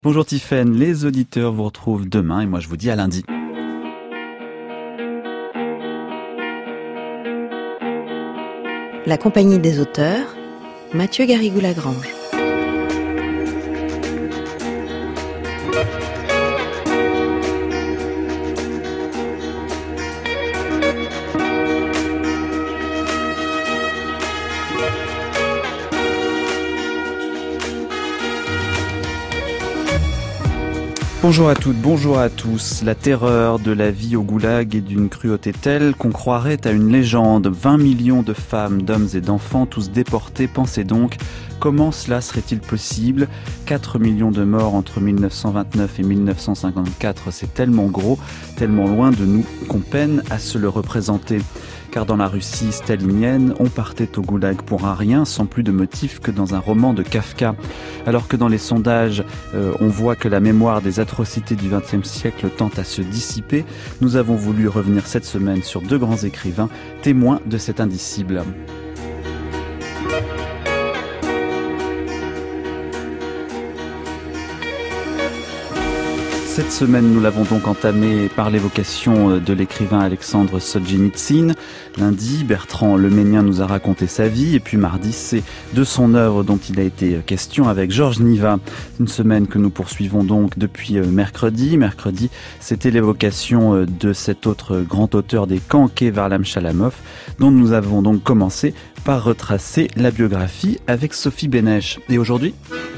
Bonjour Tiffaine, les auditeurs vous retrouvent demain et moi je vous dis à lundi. La compagnie des auteurs, Mathieu Garrigou-Lagrange. Bonjour à toutes, bonjour à tous. La terreur de la vie au goulag est d'une cruauté telle qu'on croirait à une légende. 20 millions de femmes, d'hommes et d'enfants, tous déportés. Pensez donc, comment cela serait-il possible ? 4 millions de morts entre 1929 et 1954, c'est tellement gros, tellement loin de nous qu'on peine à se le représenter. Car dans la Russie stalinienne, on partait au goulag pour un rien, sans plus de motif que dans un roman de Kafka. Alors que dans les sondages, on voit que la mémoire des atrocités du XXe siècle tente à se dissiper, nous avons voulu revenir cette semaine sur deux grands écrivains, témoins de cet indicible. Cette semaine, nous l'avons donc entamée par l'évocation de l'écrivain Alexandre Solzhenitsyn. Lundi, Bertrand Leménien nous a raconté sa vie. Et puis mardi, c'est de son œuvre dont il a été question avec Georges Niva. Une semaine que nous poursuivons donc depuis mercredi. Mercredi, c'était l'évocation de cet autre grand auteur des camps qu'est Varlam Chalamov, dont nous avons donc commencé par retracer la biographie avec Sophie Bénèche. Et aujourd'hui ?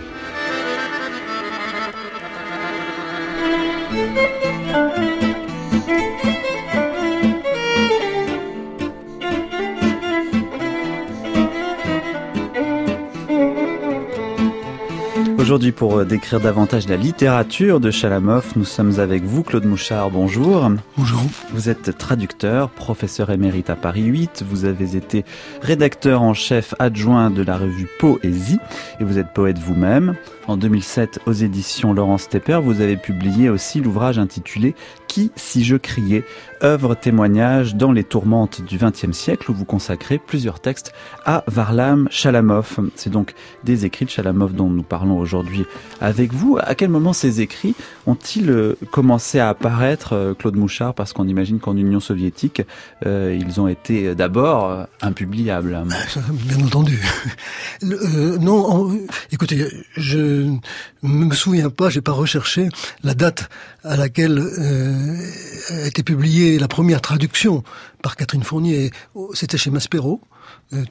Aujourd'hui, pour décrire davantage la littérature de Chalamov, nous sommes avec vous, Claude Mouchard. Bonjour. Bonjour. Vous êtes traducteur, professeur émérite à Paris 8. Vous avez été rédacteur en chef adjoint de la revue Poésie et vous êtes poète vous-même. En 2007, aux éditions Laurence Tepper, vous avez publié aussi l'ouvrage intitulé « Qui, si je criais ?» œuvre témoignage dans les tourmentes du XXe siècle où vous consacrez plusieurs textes à Varlam Chalamov. C'est donc des écrits de Chalamov dont nous parlons aujourd'hui avec vous. À quel moment ces écrits ont-ils commencé à apparaître, Claude Mouchard, parce qu'on imagine qu'en Union soviétique, ils ont été d'abord impubliables. Bien entendu. Écoutez, je me souviens pas, j'ai pas recherché la date à laquelle a été publiée la première traduction par Catherine Fournier. C'était chez Maspero. Il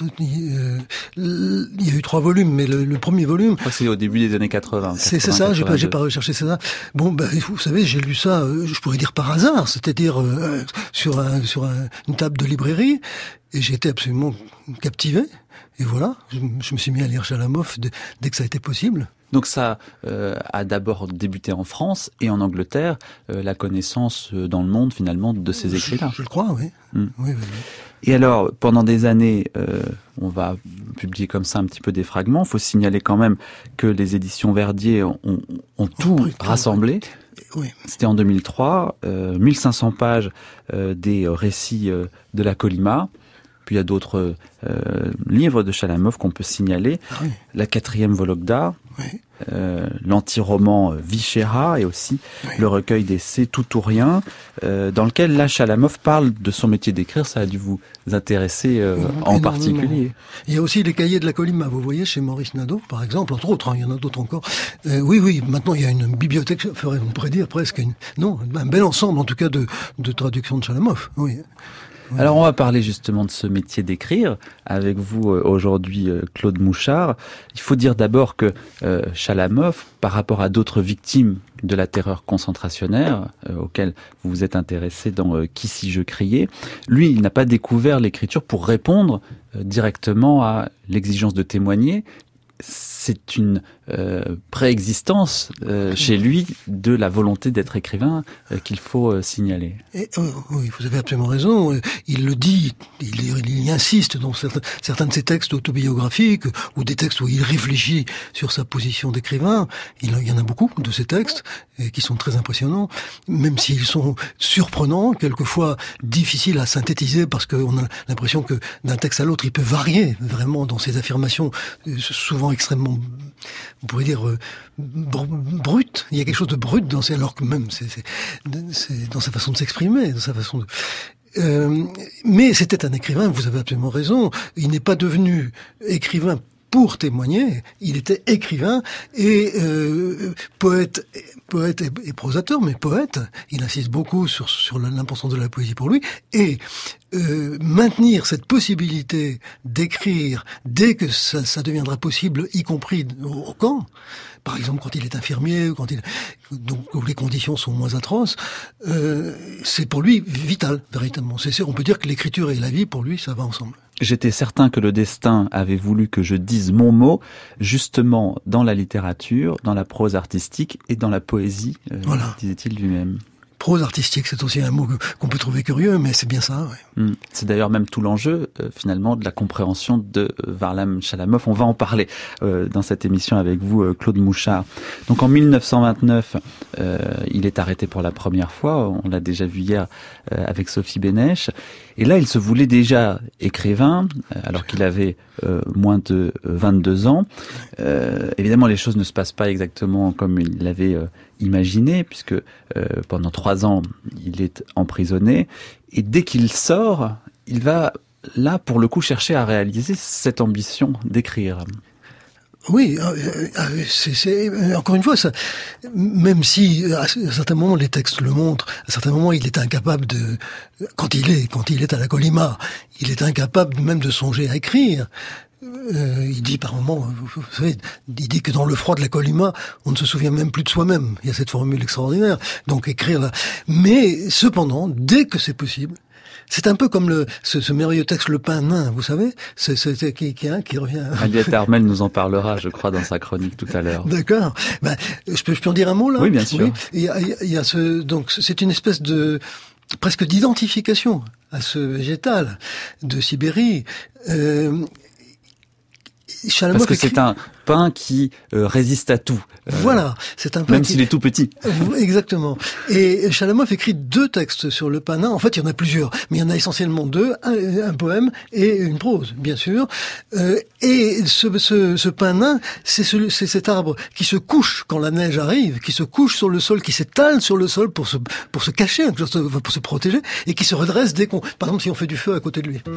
y a eu 3 volumes, mais le premier volume... Je crois que c'est au début des années 80. C'est ça, j'ai pas recherché ça. Bon, vous savez, j'ai lu ça, je pourrais dire par hasard, c'est-à-dire sur une table de librairie, et j'ai été absolument captivé. Et voilà, je me suis mis à lire Chalamov dès que ça a été possible. Donc ça a d'abord débuté en France et en Angleterre, la connaissance dans le monde finalement de ces écrits-là. Je le crois, oui. Oui. Et alors, pendant des années, on va publier comme ça un petit peu des fragments. Il faut signaler quand même que les éditions Verdier ont tout rassemblé. Oui. C'était en 2003, 1500 pages des récits de la Colima. Puis il y a d'autres livres de Chalamov qu'on peut signaler. Ah oui. La 4e Vologda, oui. L'anti-roman Vichéra et aussi le recueil d'essais Tout ou rien, dans lequel là Chalamov parle de son métier d'écrire. Ça a dû vous intéresser en particulier. Il y a aussi les cahiers de la Colima, vous voyez, chez Maurice Nadeau, par exemple, entre autres, il y en a d'autres encore. Oui, maintenant il y a une bibliothèque, on pourrait dire presque, un bel ensemble en tout cas de traductions de Chalamov, oui. Alors on va parler justement de ce métier d'écrire avec vous aujourd'hui, Claude Mouchard. Il faut dire d'abord que Chalamov, par rapport à d'autres victimes de la terreur concentrationnaire auxquelles vous vous êtes intéressé dans Qui si je criais, lui il n'a pas découvert l'écriture pour répondre directement à l'exigence de témoigner. C'est une préexistence chez lui de la volonté d'être écrivain qu'il faut signaler. Oui, vous avez absolument raison. Il le dit, il y insiste dans certains de ses textes autobiographiques ou des textes où il réfléchit sur sa position d'écrivain. Il y en a beaucoup de ces textes qui sont très impressionnants, même s'ils sont surprenants, quelquefois difficiles à synthétiser parce qu'on a l'impression que d'un texte à l'autre, il peut varier vraiment dans ses affirmations, souvent extrêmement on pourrait dire brute. Il y a quelque chose de brut dans alors que même c'est dans sa façon de s'exprimer, dans sa façon de. Mais c'était un écrivain. Vous avez absolument raison. Il n'est pas devenu écrivain pour témoigner, il était écrivain et poète et prosateur, mais poète. Il insiste beaucoup sur l'importance de la poésie pour lui. Et maintenir cette possibilité d'écrire dès que ça deviendra possible, y compris au camp, par exemple quand il est infirmier, donc où les conditions sont moins atroces, c'est pour lui vital, véritablement. On peut dire que l'écriture et la vie, pour lui, ça va ensemble. J'étais certain que le destin avait voulu que je dise mon mot, justement dans la littérature, dans la prose artistique et dans la poésie, voilà. Disait-il lui-même. Prose artistique, c'est aussi un mot qu'on peut trouver curieux, mais c'est bien ça. Ouais. C'est d'ailleurs même tout l'enjeu, finalement, de la compréhension de Varlam Chalamov. On va en parler dans cette émission avec vous, Claude Mouchard. Donc en 1929, il est arrêté pour la première fois. On l'a déjà vu hier avec Sophie Bénèche. Et là, il se voulait déjà écrivain, alors qu'il avait moins de 22 ans. Évidemment, les choses ne se passent pas exactement comme il l'avait imaginé, puisque pendant 3 ans, il est emprisonné. Et dès qu'il sort, il va, là, pour le coup, chercher à réaliser cette ambition d'écrire. Oui, encore une fois, ça, même si à certains moments les textes le montrent, à certains moments il est incapable quand il est à la Colima, il est incapable même de songer à écrire. Il dit par moments, vous savez, il dit que dans le froid de la Colima, on ne se souvient même plus de soi-même. Il y a cette formule extraordinaire. Donc écrire là. Mais cependant, dès que c'est possible, c'est un peu comme ce merveilleux texte Le Pain Nain, vous savez, qui revient. Aliette Armel nous en parlera, je crois, dans sa chronique tout à l'heure. D'accord. Je peux en dire un mot là? Oui, bien sûr. Oui. Il y a donc c'est une espèce de presque d'identification à ce végétal de Sibérie. Parce que c'est un pain qui résiste à tout. Voilà, c'est un pain même s'il est tout petit. Exactement. Et Chalamov écrit 2 textes sur le pain nain. En fait, il y en a plusieurs, mais il y en a essentiellement 2, un poème et une prose, bien sûr. Et ce pain nain, c'est cet arbre qui se couche quand la neige arrive, qui se couche sur le sol, qui s'étale sur le sol pour se cacher, pour se protéger, et qui se redresse dès par exemple, si on fait du feu à côté de lui.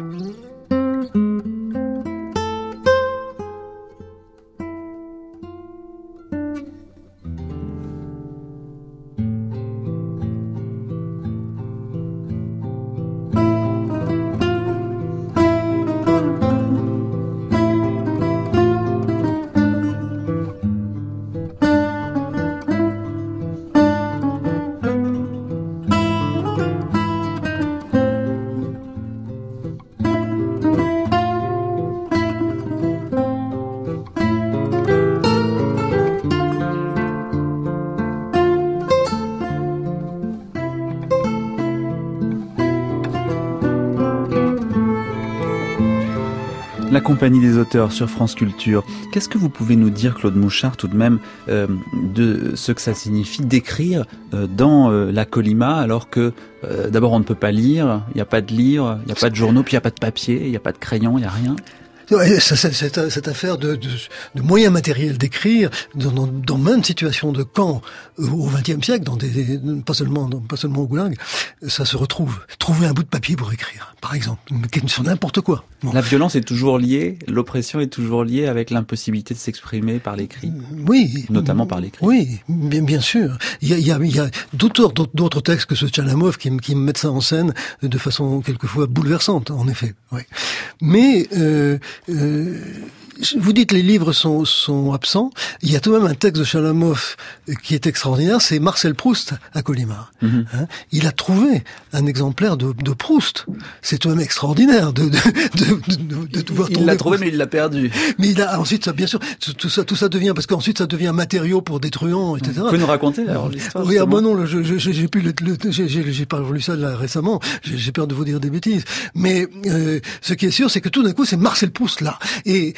La Compagnie des auteurs sur France Culture. Qu'est-ce que vous pouvez nous dire, Claude Mouchard, tout de même, de ce que ça signifie d'écrire dans la Colima, alors que d'abord on ne peut pas lire, il n'y a pas de livres, il n'y a pas de journaux, puis il n'y a pas de papier, il n'y a pas de crayon, il n'y a rien? Cette affaire de moyens matériels d'écrire dans maintes situations de camp au XXe siècle, pas seulement au Goulag, ça se retrouve. Trouver un bout de papier pour écrire, par exemple, sur n'importe quoi. Bon. La violence est toujours liée, l'oppression est toujours liée avec l'impossibilité de s'exprimer par l'écrit. Oui. Notamment par l'écrit. Oui, bien sûr. Il y a d'autres textes que ce Chalamov qui mettent ça en scène de façon quelquefois bouleversante, en effet. Oui. Mais vous dites les livres sont absents. Il y a tout de même un texte de Chalamov qui est extraordinaire, c'est Marcel Proust à Colima. Mm-hmm. Il a trouvé un exemplaire de Proust. C'est tout de même extraordinaire de pouvoir trouver. Il l'a trouvé, mais il l'a perdu. Mais il a ensuite, ça, bien sûr, tout ça devient, parce qu'ensuite ça devient matériau pour des truands, etc. Vous pouvez nous raconter alors l'histoire? Oui, non, j'ai pas relu ça là récemment. J'ai peur de vous dire des bêtises. Mais ce qui est sûr, c'est que tout d'un coup, c'est Marcel Proust Proust là. Et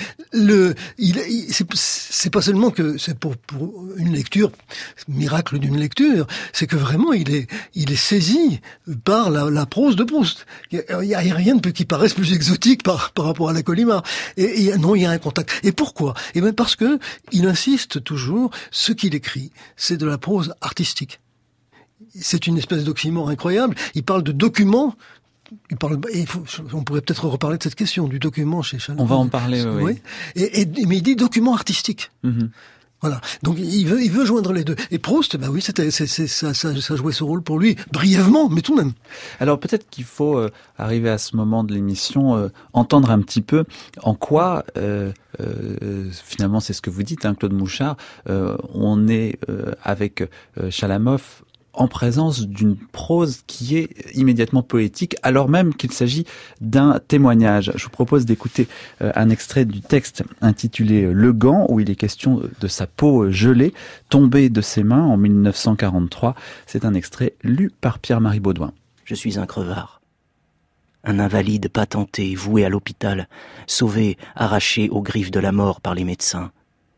c'est pas seulement que c'est pour une lecture, miracle d'une lecture, c'est que vraiment il est saisi par la prose de Proust. Il y a rien qui paraisse plus exotique par rapport à la Colima. Et non, il y a un contact. Et pourquoi? Eh bien parce que il insiste toujours, ce qu'il écrit, c'est de la prose artistique. C'est une espèce d'oxymore incroyable. Il parle de documents. On pourrait peut-être reparler de cette question du document chez Chalamov. On va en parler, oui. Mais il dit document artistique. Mm-hmm. Voilà. Donc il veut joindre les deux. Et Proust, bah oui, ça jouait ce rôle pour lui brièvement, mais tout de même. Alors peut-être qu'il faut arriver à ce moment de l'émission entendre un petit peu en quoi finalement c'est ce que vous dites, hein, Claude Mouchard. On est avec Chalamov en présence d'une prose qui est immédiatement poétique, alors même qu'il s'agit d'un témoignage. Je vous propose d'écouter un extrait du texte intitulé « Le gant », où il est question de sa peau gelée, tombée de ses mains en 1943. C'est un extrait lu par Pierre-Marie Baudouin. Je suis un crevard, un invalide patenté, voué à l'hôpital, sauvé, arraché aux griffes de la mort par les médecins.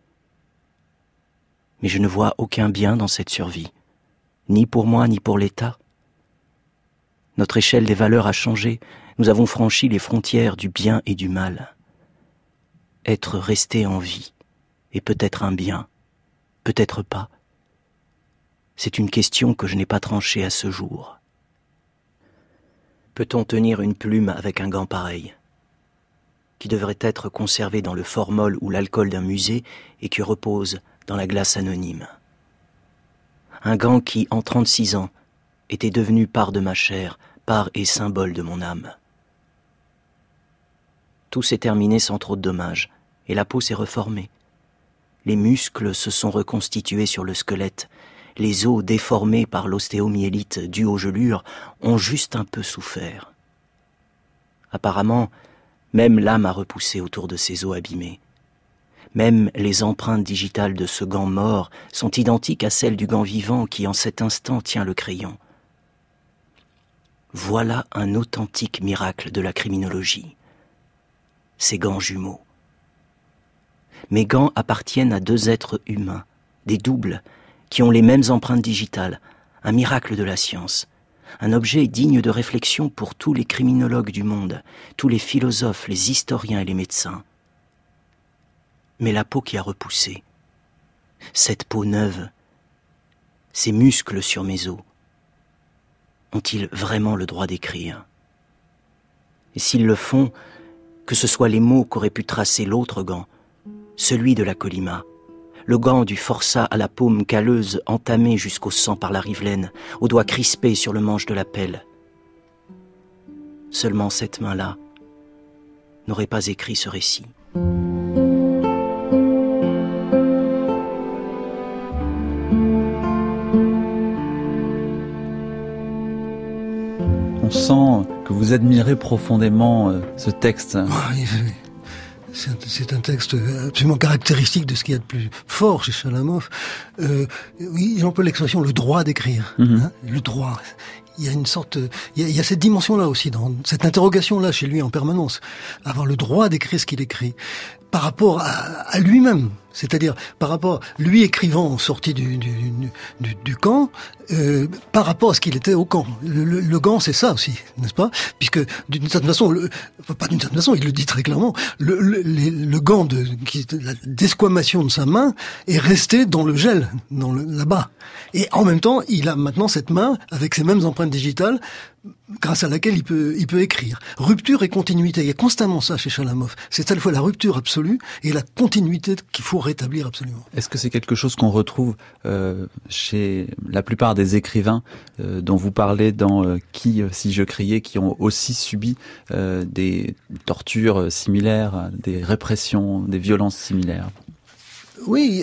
Mais je ne vois aucun bien dans cette survie. Ni pour moi, ni pour l'État. Notre échelle des valeurs a changé. Nous avons franchi les frontières du bien et du mal. Être resté en vie est peut-être un bien, peut-être pas. C'est une question que je n'ai pas tranchée à ce jour. Peut-on tenir une plume avec un gant pareil, qui devrait être conservé dans le formol ou l'alcool d'un musée et qui repose dans la glace anonyme? Un gant qui, en 36 ans, était devenu part de ma chair, part et symbole de mon âme. Tout s'est terminé sans trop de dommages, et la peau s'est reformée. Les muscles se sont reconstitués sur le squelette, les os déformés par l'ostéomyélite due aux gelures ont juste un peu souffert. Apparemment, même l'âme a repoussé autour de ces os abîmés. Même les empreintes digitales de ce gant mort sont identiques à celles du gant vivant qui, en cet instant, tient le crayon. Voilà un authentique miracle de la criminologie. Ces gants jumeaux. Mes gants appartiennent à deux êtres humains, des doubles, qui ont les mêmes empreintes digitales, un miracle de la science, un objet digne de réflexion pour tous les criminologues du monde, tous les philosophes, les historiens et les médecins. Mais la peau qui a repoussé, cette peau neuve, ces muscles sur mes os, ont-ils vraiment le droit d'écrire? Et s'ils le font, que ce soit les mots qu'aurait pu tracer l'autre gant, celui de la Colima, le gant du forçat à la paume calleuse entamée jusqu'au sang par la rivelaine, aux doigts crispés sur le manche de la pelle. Seulement cette main-là n'aurait pas écrit ce récit. On sent que vous admirez profondément ce texte. Oui. C'est un texte absolument caractéristique de ce qu'il y a de plus fort chez Chalamov. Oui, j'emploie l'expression le droit d'écrire. Hein, le droit. Il y a une sorte, il y a cette dimension-là aussi, dans cette interrogation-là chez lui en permanence. Avoir le droit d'écrire ce qu'il écrit. Par rapport à lui-même. C'est-à-dire, par rapport, lui écrivant en sortie du camp, par rapport à ce qu'il était au camp. Le gant, c'est ça aussi, n'est-ce pas? Puisque, d'une certaine façon, pas d'une certaine façon, il le dit très clairement, le gant la desquamation de sa main est resté dans le gel, là-bas. Et en même temps, il a maintenant cette main, avec ses mêmes empreintes digitales, grâce à laquelle il peut écrire. Rupture et continuité. Il y a constamment ça chez Chalamov. C'est à la fois la rupture absolue et la continuité qu'il faut rétablir absolument. Est-ce que c'est quelque chose qu'on retrouve chez la plupart des écrivains dont vous parlez dans Qui, si je criais, qui ont aussi subi des tortures similaires, des répressions, des violences similaires? Oui,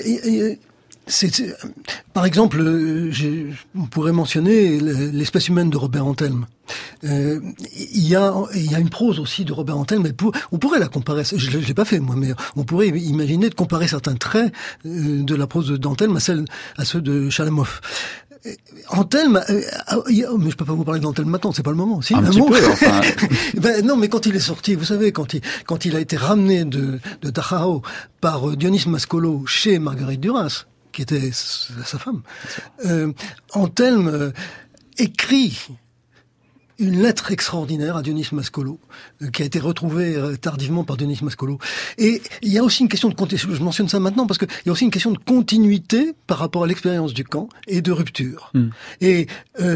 par exemple, on pourrait mentionner l'espèce humaine de Robert Antelme. Il y a une prose aussi de Robert Antelme, on pourrait la comparer, je l'ai pas fait moi, mais on pourrait imaginer de comparer certains traits de la prose d'Antelme à ceux de Chalamov. Anthelme, mais je peux pas vous parler d'Anthelme maintenant, c'est pas le moment. Si, un petit peu, enfin. Non, mais quand il est sorti, vous savez, quand il a été ramené de Dachau par Dionys Mascolo chez Marguerite Duras, qui était sa femme, Anthelme écrit une lettre extraordinaire à Dionys Mascolo, qui a été retrouvée tardivement par Dionys Mascolo. Et il y a aussi une question de continuité, je mentionne ça maintenant parce qu'il y a aussi une question de continuité par rapport à l'expérience du camp et de rupture. Et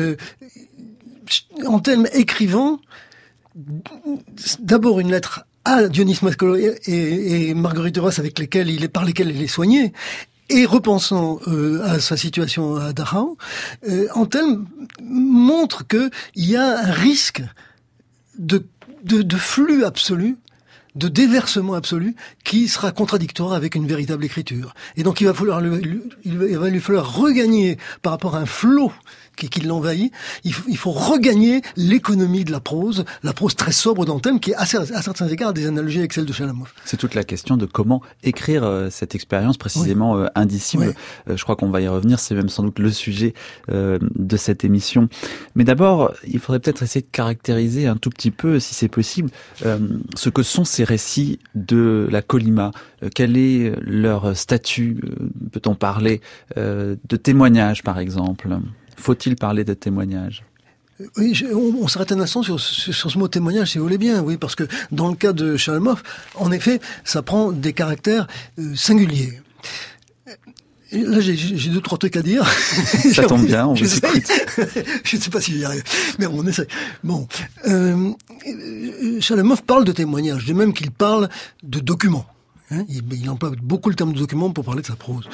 Anthelme écrivant d'abord une lettre à Dionys Mascolo et Marguerite Duras par lesquelles il est soigné, et repensant à sa situation à Dachau, Anthelme montre que il y a un risque de flux absolu, de déversement absolu, qui sera contradictoire avec une véritable écriture. Et donc il va lui falloir regagner par rapport à un flot qui l'envahit. Il faut regagner l'économie de la prose très sobre d'Anthelme, qui est à certains égards des analogies avec celle de Chalamov. C'est toute la question de comment écrire cette expérience précisément indicible. Je crois qu'on va y revenir, c'est même sans doute le sujet de cette émission. Mais d'abord, il faudrait peut-être essayer de caractériser un tout petit peu, si c'est possible, ce que sont ces récits de la Colima. Quel est leur statut? Peut-on parler de témoignages, par exemple? Faut-il parler de témoignages? Oui, on s'arrête un instant sur ce mot témoignage, si vous voulez bien, oui, parce que dans le cas de Chalamov, en effet, ça prend des caractères singuliers. Et là, j'ai 2-3 trucs à dire. Ça tombe bien, on vous écoute. Je ne sais pas si j'y arrive, mais on essaie. Bon, Chalamov parle de témoignages, de même qu'il parle de documents. Il emploie beaucoup le terme de document pour parler de sa prose.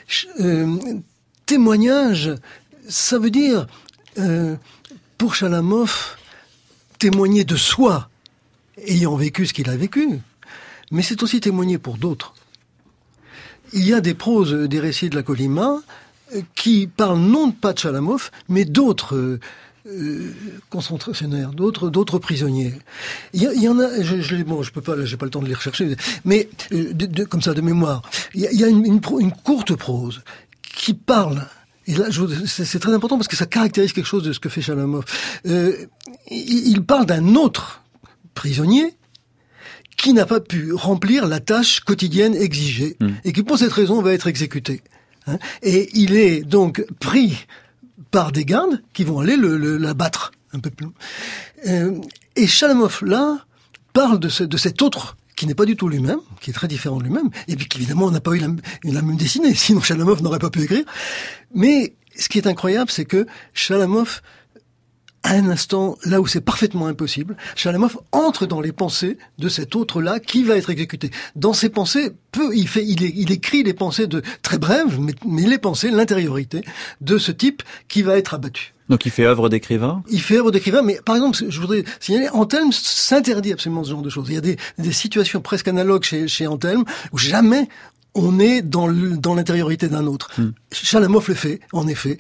Témoignage, ça veut dire, pour Chalamov, témoigner de soi, ayant vécu ce qu'il a vécu, mais c'est aussi témoigner pour d'autres. Il y a des proses, des récits de la Colima, qui parlent non pas de Chalamov, mais d'autres concentrationnaires, d'autres prisonniers. Il y en a, je peux pas, j'ai pas le temps de les rechercher, mais comme ça de mémoire, il y a une courte prose qui parle. Et là, c'est très important parce que ça caractérise quelque chose de ce que fait Chalamov. Il parle d'un autre prisonnier qui n'a pas pu remplir la tâche quotidienne exigée et qui, pour cette raison, va être exécuté. Et il est donc pris par des gardes qui vont aller l'abattre un peu plus. Et Chalamov, là, parle de cet autre qui n'est pas du tout lui-même, qui est très différent de lui-même, et puis qu'évidemment, on n'a pas eu la même destinée, sinon Chalamov n'aurait pas pu écrire. Mais ce qui est incroyable, c'est que Chalamov, à un instant, là où c'est parfaitement impossible, Chalamov entre dans les pensées de cet autre-là qui va être exécuté. Dans ses pensées, il écrit les pensées très brèves, mais les pensées, l'intériorité de ce type qui va être abattu. Donc il fait œuvre d'écrivain? Il fait œuvre d'écrivain, mais par exemple, je voudrais signaler, Anthelme s'interdit absolument ce genre de choses. Il y a des situations presque analogues chez Anthelme où on est dans l'intériorité d'un autre. Chalamov le fait, en effet.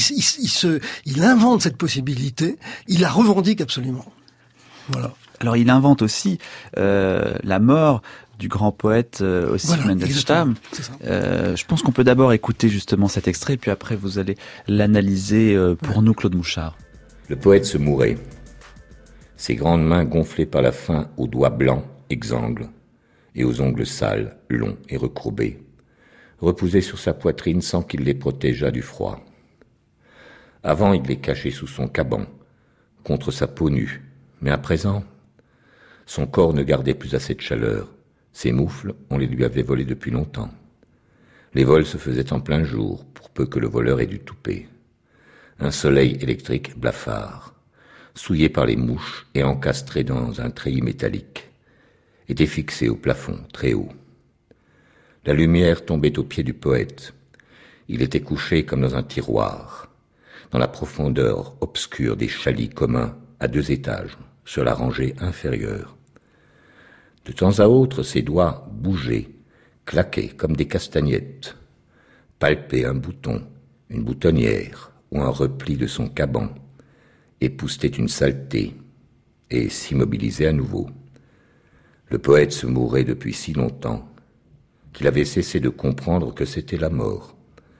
Il invente cette possibilité, il la revendique absolument. Voilà. Alors il invente aussi la mort du grand poète Ossip Mandelstam. Je pense qu'on peut d'abord écouter justement cet extrait, puis après vous allez l'analyser pour nous, Claude Mouchard. Le poète se mourait. Ses grandes mains gonflées par la faim, aux doigts blancs, exsangues, et aux ongles sales, longs et recourbés, reposaient sur sa poitrine sans qu'il les protégeât du froid. Avant, il les cachait sous son caban, contre sa peau nue, mais à présent, son corps ne gardait plus assez de chaleur. Ses moufles, on les lui avait volés depuis longtemps. Les vols se faisaient en plein jour, pour peu que le voleur ait du toupet. Un soleil électrique blafard, souillé par les mouches et encastré dans un treillis métallique, était fixé au plafond, très haut. La lumière tombait aux pieds du poète. Il était couché comme dans un tiroir, dans la profondeur obscure des chalits communs à 2 étages, sur la rangée inférieure. De temps à autre, ses doigts bougeaient, claquaient comme des castagnettes, palpaient un bouton, une boutonnière ou un repli de son caban, époussetaient une saleté et s'immobilisaient à nouveau. Le poète se mourait depuis si longtemps qu'il avait cessé de comprendre que c'était la mort.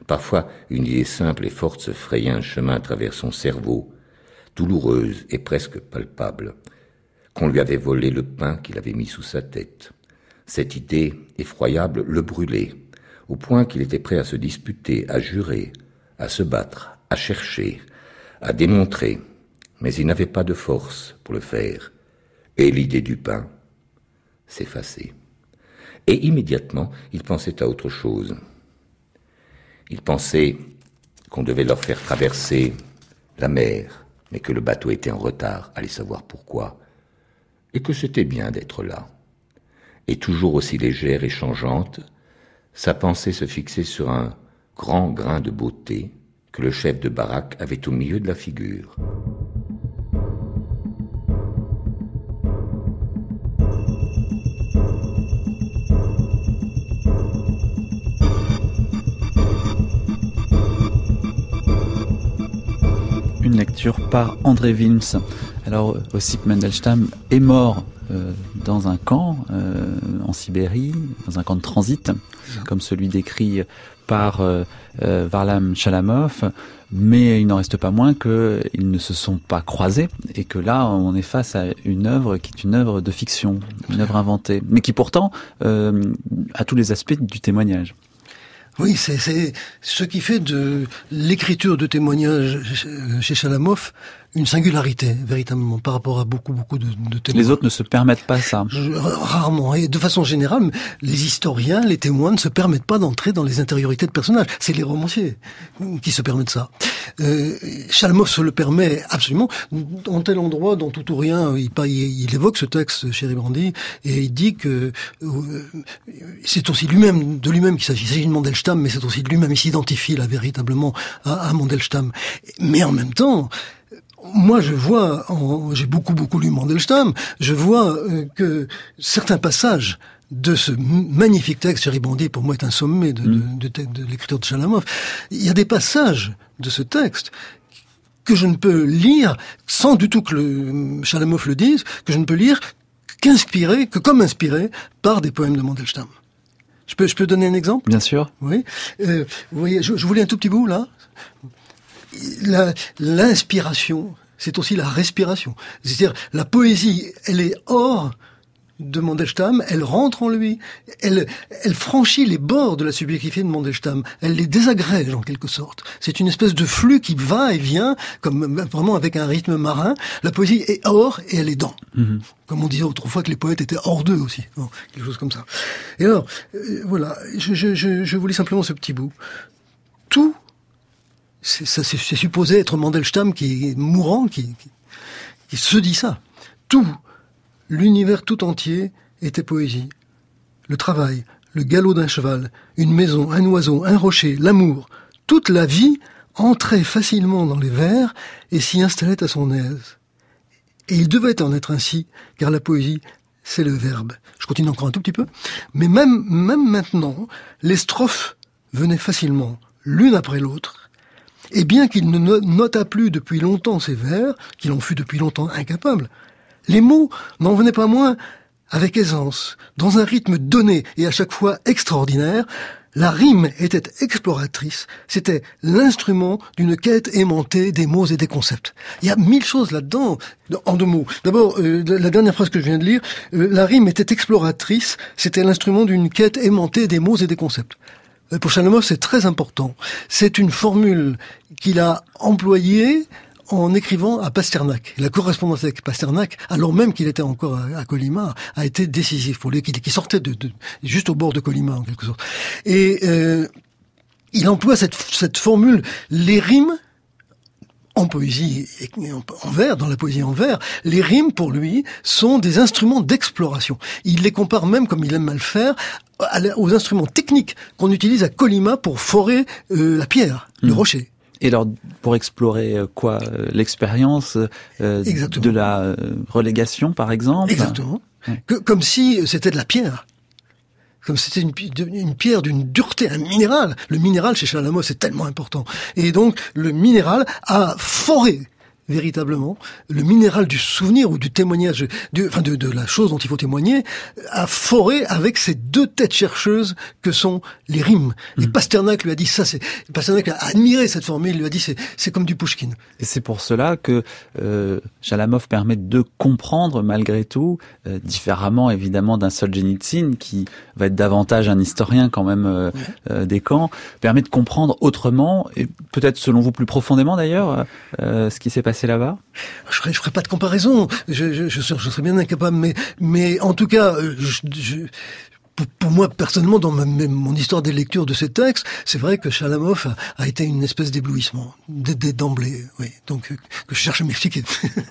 Parfois, une idée simple et forte se frayait un chemin à travers son cerveau, douloureuse et presque palpable, qu'on lui avait volé le pain qu'il avait mis sous sa tête. Cette idée effroyable le brûlait, au point qu'il était prêt à se disputer, à jurer, à se battre, à chercher, à démontrer, mais il n'avait pas de force pour le faire, et l'idée du pain s'effaçait. Et immédiatement, il pensait à autre chose. Il pensait qu'on devait leur faire traverser la mer, mais que le bateau était en retard, allez savoir pourquoi, et que c'était bien d'être là. Et toujours aussi légère et changeante, sa pensée se fixait sur un grand grain de beauté que le chef de baraque avait au milieu de la figure. Une lecture par André Wilms. Alors, Ossip Mandelstam est mort dans un camp en Sibérie, dans un camp de transit, comme celui décrit par Varlam Chalamov, mais il n'en reste pas moins qu'ils ne se sont pas croisés et que là, on est face à une œuvre qui est une œuvre de fiction, une œuvre inventée, mais qui pourtant a tous les aspects du témoignage. Oui, c'est ce qui fait de l'écriture de témoignages chez Chalamov une singularité, véritablement, par rapport à beaucoup de témoins. Les autres ne se permettent pas ça. Rarement. Et de façon générale, les historiens, les témoins ne se permettent pas d'entrer dans les intériorités de personnages. C'est les romanciers qui se permettent ça. Chalamov se le permet absolument. En tel endroit, dans Tout ou Rien, il évoque ce texte, Chéribrandi, et il dit que c'est aussi de lui-même qu'il s'agit. Il s'agit de Mandelstam, mais c'est aussi de lui-même. Il s'identifie là véritablement à Mandelstam. Mais en même temps, moi, je vois, j'ai beaucoup lu Mandelstam, je vois que certains passages de ce magnifique texte, Chéribrandi, pour moi, est un sommet de l'écriture de Chalamov. Il y a des passages de ce texte que je ne peux lire, sans du tout que Chalamov le dise, que je ne peux lire comme inspiré par des poèmes de Mandelstam. Je peux donner un exemple? Bien sûr. Oui. Vous voyez, je vous lis un tout petit bout, là. L'inspiration, c'est aussi la respiration. C'est-à-dire, la poésie, elle est hors de Mandelstam, elle rentre en lui, elle franchit les bords de la subjectivité de Mandelstam, elle les désagrège en quelque sorte. C'est une espèce de flux qui va et vient, comme vraiment avec un rythme marin. La poésie est hors et elle est dans. Mm-hmm. Comme on disait autrefois que les poètes étaient hors d'eux aussi. Bon, quelque chose comme ça. Et alors, voilà, je vous lis simplement ce petit bout. Tout, c'est supposé être Mandelstam qui est mourant, qui se dit ça. Tout, l'univers tout entier était poésie. Le travail, le galop d'un cheval, une maison, un oiseau, un rocher, l'amour, toute la vie entrait facilement dans les vers et s'y installait à son aise. Et il devait en être ainsi, car la poésie, c'est le verbe. Je continue encore un tout petit peu. Mais même maintenant, les strophes venaient facilement, l'une après l'autre. Et bien qu'il ne notât plus depuis longtemps ses vers, qu'il en fût depuis longtemps incapable, les mots n'en venaient pas moins avec aisance, dans un rythme donné et à chaque fois extraordinaire. La rime était exploratrice, c'était l'instrument d'une quête aimantée des mots et des concepts. Il y a 1000 choses là-dedans, en 2 mots. D'abord, la dernière phrase que je viens de lire, la rime était exploratrice, c'était l'instrument d'une quête aimantée des mots et des concepts. Pour Chalamov, c'est très important. C'est une formule qu'il a employée en écrivant à Pasternak. La correspondance avec Pasternak, alors même qu'il était encore à Colima, a été décisif pour lui, qui sortait juste au bord de Colima, en quelque sorte. Et il emploie cette formule, les rimes, en poésie, en vers, dans la poésie en vers, les rimes, pour lui, sont des instruments d'exploration. Il les compare même, comme il aime mal faire, aux instruments techniques qu'on utilise à Colima pour forer la pierre, le rocher. Et alors, pour explorer quoi? L'expérience de la relégation, par exemple? Exactement. Ouais. Comme si c'était de la pierre. Comme si c'était une pierre d'une dureté, un minéral. Le minéral, chez Chalamov, c'est tellement important. Et donc, le minéral a foré véritablement le minéral du souvenir ou du témoignage, de la chose dont il faut témoigner, a foré avec ces deux têtes chercheuses que sont les rimes. Et Pasternak lui a dit ça, Pasternak a admiré cette formule, il lui a dit c'est comme du Pouchkine. Et c'est pour cela que Chalamov permet de comprendre malgré tout, différemment évidemment d'un Solzhenitsyn qui va être davantage un historien quand même des camps, permet de comprendre autrement, et peut-être selon vous plus profondément d'ailleurs, ce qui s'est passé là-bas. Je ferai pas de comparaison, je serais bien incapable, mais en tout cas, pour moi, personnellement, dans mon histoire des lectures de ces textes, c'est vrai que Chalamov a été une espèce d'éblouissement, d'emblée, oui. Donc, que je cherche à m'expliquer.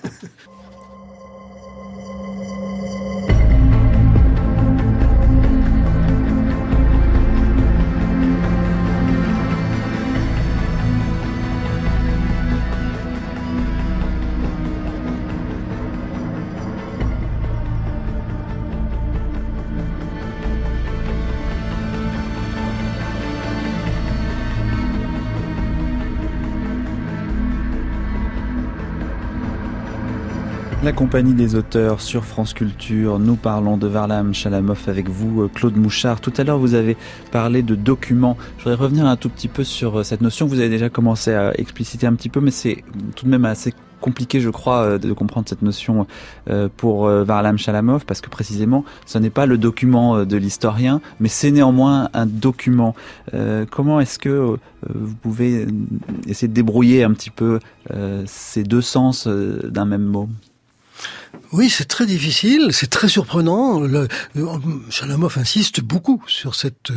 La compagnie des auteurs sur France Culture, nous parlons de Varlam Chalamov avec vous, Claude Mouchard. Tout à l'heure, vous avez parlé de documents. Je voudrais revenir un tout petit peu sur cette notion. Vous avez déjà commencé à expliciter un petit peu, mais c'est tout de même assez compliqué, je crois, de comprendre cette notion pour Varlam Chalamov, parce que précisément, ce n'est pas le document de l'historien, mais c'est néanmoins un document. Comment est-ce que vous pouvez essayer de débrouiller un petit peu ces deux sens d'un même mot ? Oui, c'est très difficile, c'est très surprenant. Chalamov insiste beaucoup sur cette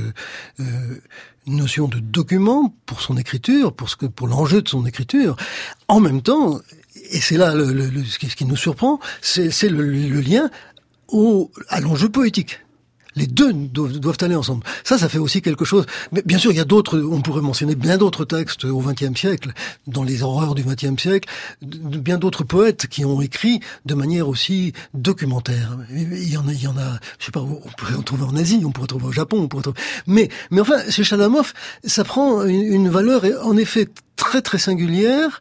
notion de document pour son écriture, pour l'enjeu de son écriture. En même temps, et c'est là ce qui nous surprend, c'est le lien à l'enjeu poétique. Les deux doivent aller ensemble. Ça fait aussi quelque chose. Mais bien sûr, il y a on pourrait mentionner bien d'autres textes au XXe siècle, dans les horreurs du XXe siècle, bien d'autres poètes qui ont écrit de manière aussi documentaire. Il y en a, je sais pas, on pourrait en trouver en Asie, on pourrait en trouver au Japon, on pourrait trouver. Mais enfin, chez Chalamov, ça prend une valeur, en effet, très très singulière.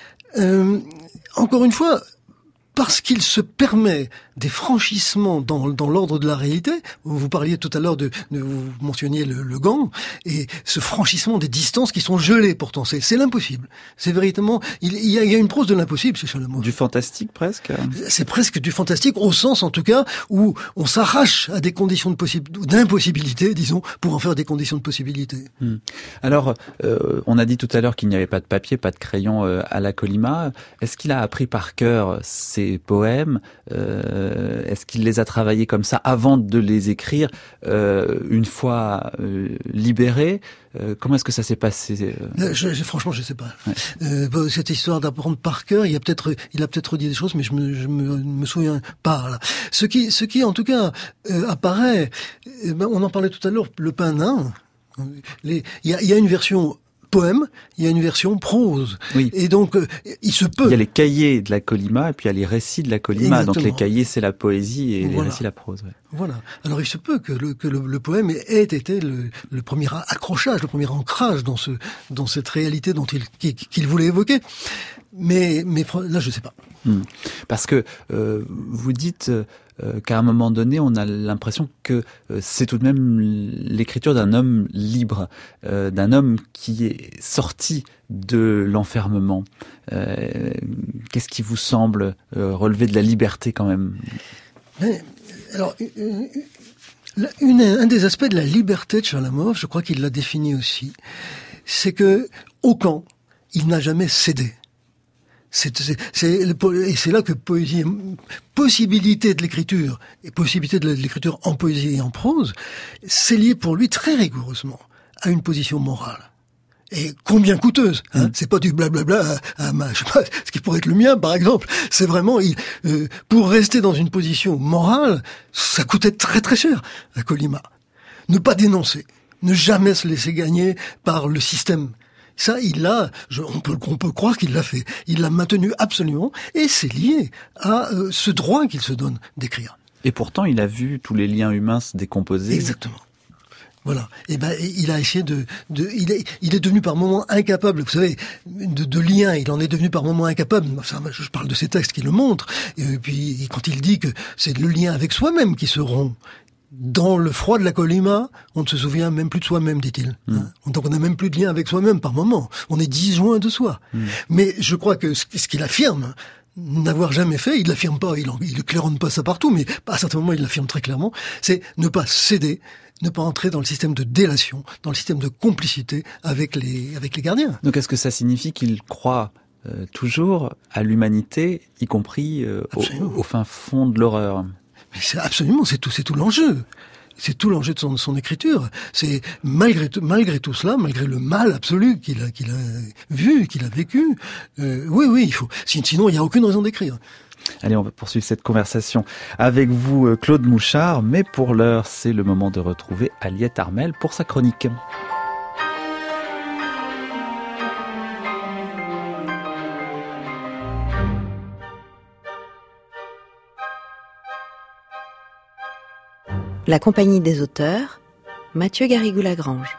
Encore une fois, parce qu'il se permet des franchissements dans l'ordre de la réalité. Vous parliez tout à l'heure vous mentionniez le Gand, et ce franchissement des distances qui sont gelées pourtant, c'est l'impossible. C'est véritablement, il y a une prose de l'impossible chez Chalamov. Du fantastique presque. C'est presque du fantastique, au sens en tout cas où on s'arrache à des conditions d'impossibilité, disons, pour en faire des conditions de possibilité. Alors, on a dit tout à l'heure qu'il n'y avait pas de papier, pas de crayon à la Colima. Est-ce qu'il a appris par cœur ses poèmes? Est-ce qu'il les a travaillés comme ça avant de les écrire une fois libérés? Comment est-ce que ça s'est passé? Franchement, je sais pas. Ouais. Cette histoire d'apprendre par cœur, il a peut-être dit des choses, mais je me souviens pas. Là. Ce qui en tout cas apparaît, on en parlait tout à l'heure, le pain nain. Il y a une version poème, il y a une version prose. Oui. Et donc, il se peut... Il y a les cahiers de la Colima et puis il y a les récits de la Colima. Exactement. Donc les cahiers, c'est la poésie et les récits, la prose. Ouais. Voilà. Alors il se peut que le poème ait été le premier accrochage, le premier ancrage dans cette réalité qu'il voulait évoquer. Mais là, je sais pas. Parce que vous dites qu'à un moment donné, on a l'impression que c'est tout de même l'écriture d'un homme libre, d'un homme qui est sorti de l'enfermement. Qu'est-ce qui vous semble relever de la liberté quand même? Alors, un des aspects de la liberté de Chalamov, je crois qu'il l'a défini aussi, c'est que au camp, il n'a jamais cédé. Et c'est là que poésie, possibilité de l'écriture et possibilité de l'écriture en poésie et en prose, c'est lié pour lui très rigoureusement à une position morale. Et combien coûteuse, hein. C'est pas du blablabla je sais pas, ce qui pourrait être le mien, par exemple. C'est vraiment, pour rester dans une position morale, ça coûtait très très cher, à Colima. Ne pas dénoncer. Ne jamais se laisser gagner par le système. Ça, on peut croire qu'il l'a fait. Il l'a maintenu absolument, et c'est lié à ce droit qu'il se donne d'écrire. Et pourtant, il a vu tous les liens humains se décomposer. Exactement. Voilà. Et il a essayé il est devenu par moments incapable, vous savez, de lien. Il en est devenu par moments incapable. Enfin, je parle de ces textes qui le montrent. Et puis, quand il dit que c'est le lien avec soi-même qui se rompt. Dans le froid de la Colima, on ne se souvient même plus de soi-même, dit-il. Donc on n'a même plus de lien avec soi-même par moment. On est disjoint de soi. Mais je crois que ce qu'il affirme, n'avoir jamais fait, il l'affirme pas, il ne claironne pas ça partout, mais à certains moments il l'affirme très clairement, c'est ne pas céder, ne pas entrer dans le système de délation, dans le système de complicité avec les gardiens. Donc est-ce que ça signifie qu'il croit toujours à l'humanité, y compris au fin fond de l'horreur? Mais c'est tout l'enjeu. C'est tout l'enjeu de son écriture. C'est malgré tout cela, malgré le mal absolu qu'il a vu, qu'il a vécu. Oui, il faut. Sinon, il n'y a aucune raison d'écrire. Allez, on va poursuivre cette conversation avec vous, Claude Mouchard. Mais pour l'heure, c'est le moment de retrouver Aliette Armel pour sa chronique. La compagnie des auteurs, Mathieu Garrigou-Lagrange.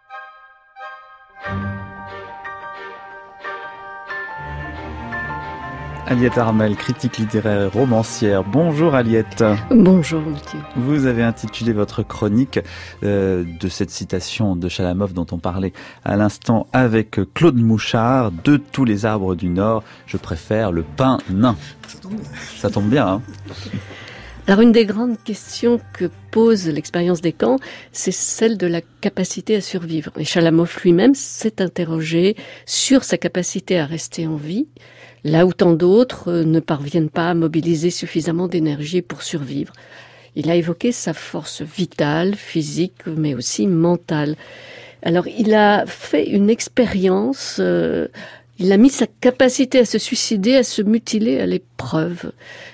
Aliette Armel, critique littéraire et romancière. Bonjour Aliette. Bonjour Mathieu. Vous avez intitulé votre chronique de cette citation de Chalamov dont on parlait à l'instant avec Claude Mouchard. De tous les arbres du Nord, je préfère le pin nain. Ça tombe bien, hein? Alors une des grandes questions que pose l'expérience des camps, c'est celle de la capacité à survivre. Et Chalamov lui-même s'est interrogé sur sa capacité à rester en vie, là où tant d'autres ne parviennent pas à mobiliser suffisamment d'énergie pour survivre. Il a évoqué sa force vitale, physique, mais aussi mentale. Alors il a fait une expérience... il a mis sa capacité à se suicider, à se mutiler à l'épreuve.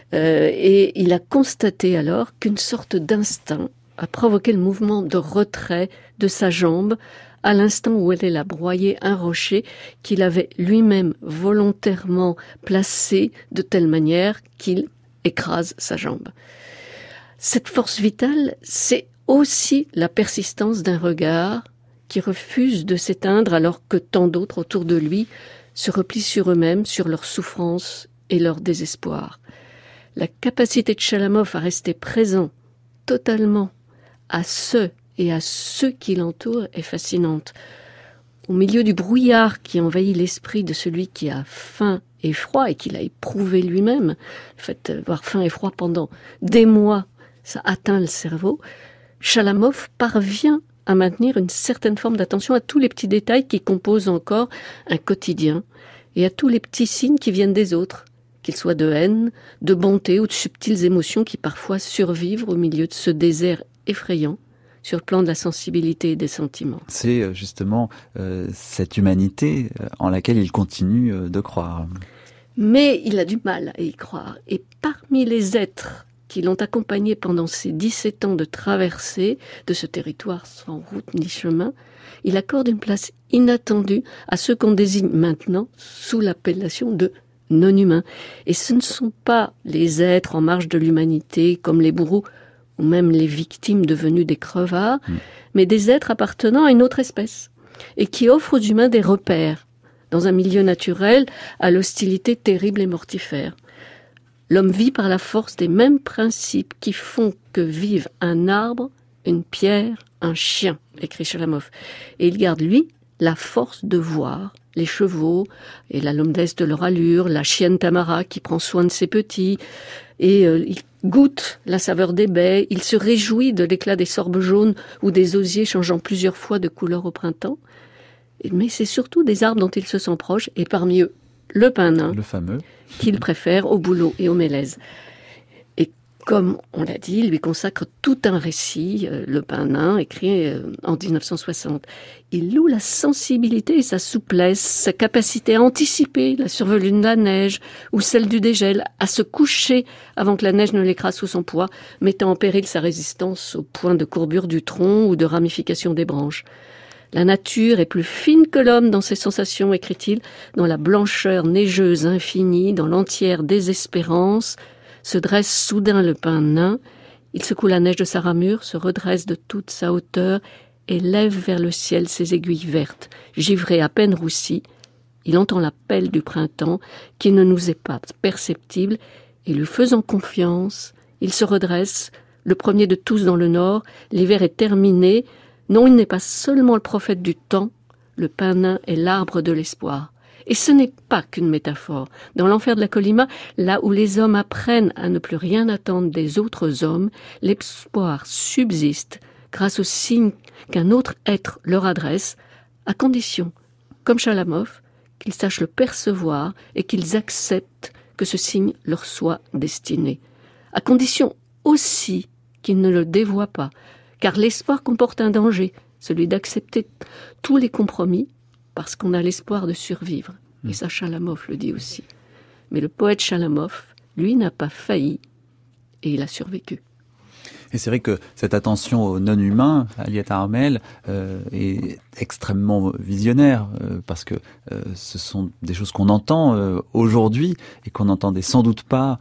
Et il a constaté alors qu'une sorte d'instinct a provoqué le mouvement de retrait de sa jambe à l'instant où elle a broyé un rocher qu'il avait lui-même volontairement placé de telle manière qu'il écrase sa jambe. Cette force vitale, c'est aussi la persistance d'un regard qui refuse de s'éteindre alors que tant d'autres autour de lui se replient sur eux-mêmes, sur leur souffrance et leur désespoir. La capacité de Chalamov à rester présent totalement à ceux et à ceux qui l'entourent est fascinante. Au milieu du brouillard qui envahit l'esprit de celui qui a faim et froid et qui l'a éprouvé lui-même, le fait d'avoir faim et froid pendant des mois, ça atteint le cerveau, Chalamov parvient à maintenir une certaine forme d'attention à tous les petits détails qui composent encore un quotidien et à tous les petits signes qui viennent des autres, qu'ils soient de haine, de bonté ou de subtiles émotions qui parfois survivent au milieu de ce désert effrayant sur le plan de la sensibilité et des sentiments. C'est justement cette humanité en laquelle il continue de croire. Mais il a du mal à y croire. Et parmi les êtres qui l'ont accompagné pendant ces 17 ans de traversée de ce territoire sans route ni chemin, il accorde une place inattendue à ceux qu'on désigne maintenant sous l'appellation de non-humains. Et ce ne sont pas les êtres en marge de l'humanité, comme les bourreaux, ou même les victimes devenues des crevards, mais des êtres appartenant à une autre espèce, et qui offrent aux humains des repères, dans un milieu naturel à l'hostilité terrible et mortifère. L'homme vit par la force des mêmes principes qui font que vivent un arbre, une pierre, un chien, écrit Chalamov. Et il garde, lui, la force de voir les chevaux et la lomdesse de leur allure, la chienne Tamara qui prend soin de ses petits, et il goûte la saveur des baies, il se réjouit de l'éclat des sorbes jaunes ou des osiers changeant plusieurs fois de couleur au printemps. Mais c'est surtout des arbres dont il se sent proche, et parmi eux, le pin nain, le fameux, qu'il préfère au bouleau et au mélèze. Et comme on l'a dit, il lui consacre tout un récit, le pin nain, écrit en 1960. Il loue la sensibilité et sa souplesse, sa capacité à anticiper la survenue de la neige ou celle du dégel, à se coucher avant que la neige ne l'écrase sous son poids, mettant en péril sa résistance au point de courbure du tronc ou de ramification des branches. La nature est plus fine que l'homme dans ses sensations, écrit-il, dans la blancheur neigeuse infinie, dans l'entière désespérance, se dresse soudain le pin nain, il secoue la neige de sa ramure, se redresse de toute sa hauteur et lève vers le ciel ses aiguilles vertes. Givré à peine roussi, il entend l'appel du printemps qui ne nous est pas perceptible et lui faisant confiance, il se redresse, le premier de tous dans le nord, l'hiver est terminé. Non, il n'est pas seulement le prophète du temps, le pin nain est l'arbre de l'espoir. Et ce n'est pas qu'une métaphore. Dans l'enfer de la Colima, là où les hommes apprennent à ne plus rien attendre des autres hommes, l'espoir subsiste grâce au signe qu'un autre être leur adresse, à condition, comme Chalamov, qu'ils sachent le percevoir et qu'ils acceptent que ce signe leur soit destiné. À condition aussi qu'ils ne le dévoient pas, car l'espoir comporte un danger, celui d'accepter tous les compromis, parce qu'on a l'espoir de survivre. Et ça, Chalamov le dit aussi. Mais le poète Chalamov, lui, n'a pas failli, et il a survécu. Et c'est vrai que cette attention au non-humain, Aliette Armel, est extrêmement visionnaire, parce que ce sont des choses qu'on entend aujourd'hui, et qu'on n'entendait sans doute pas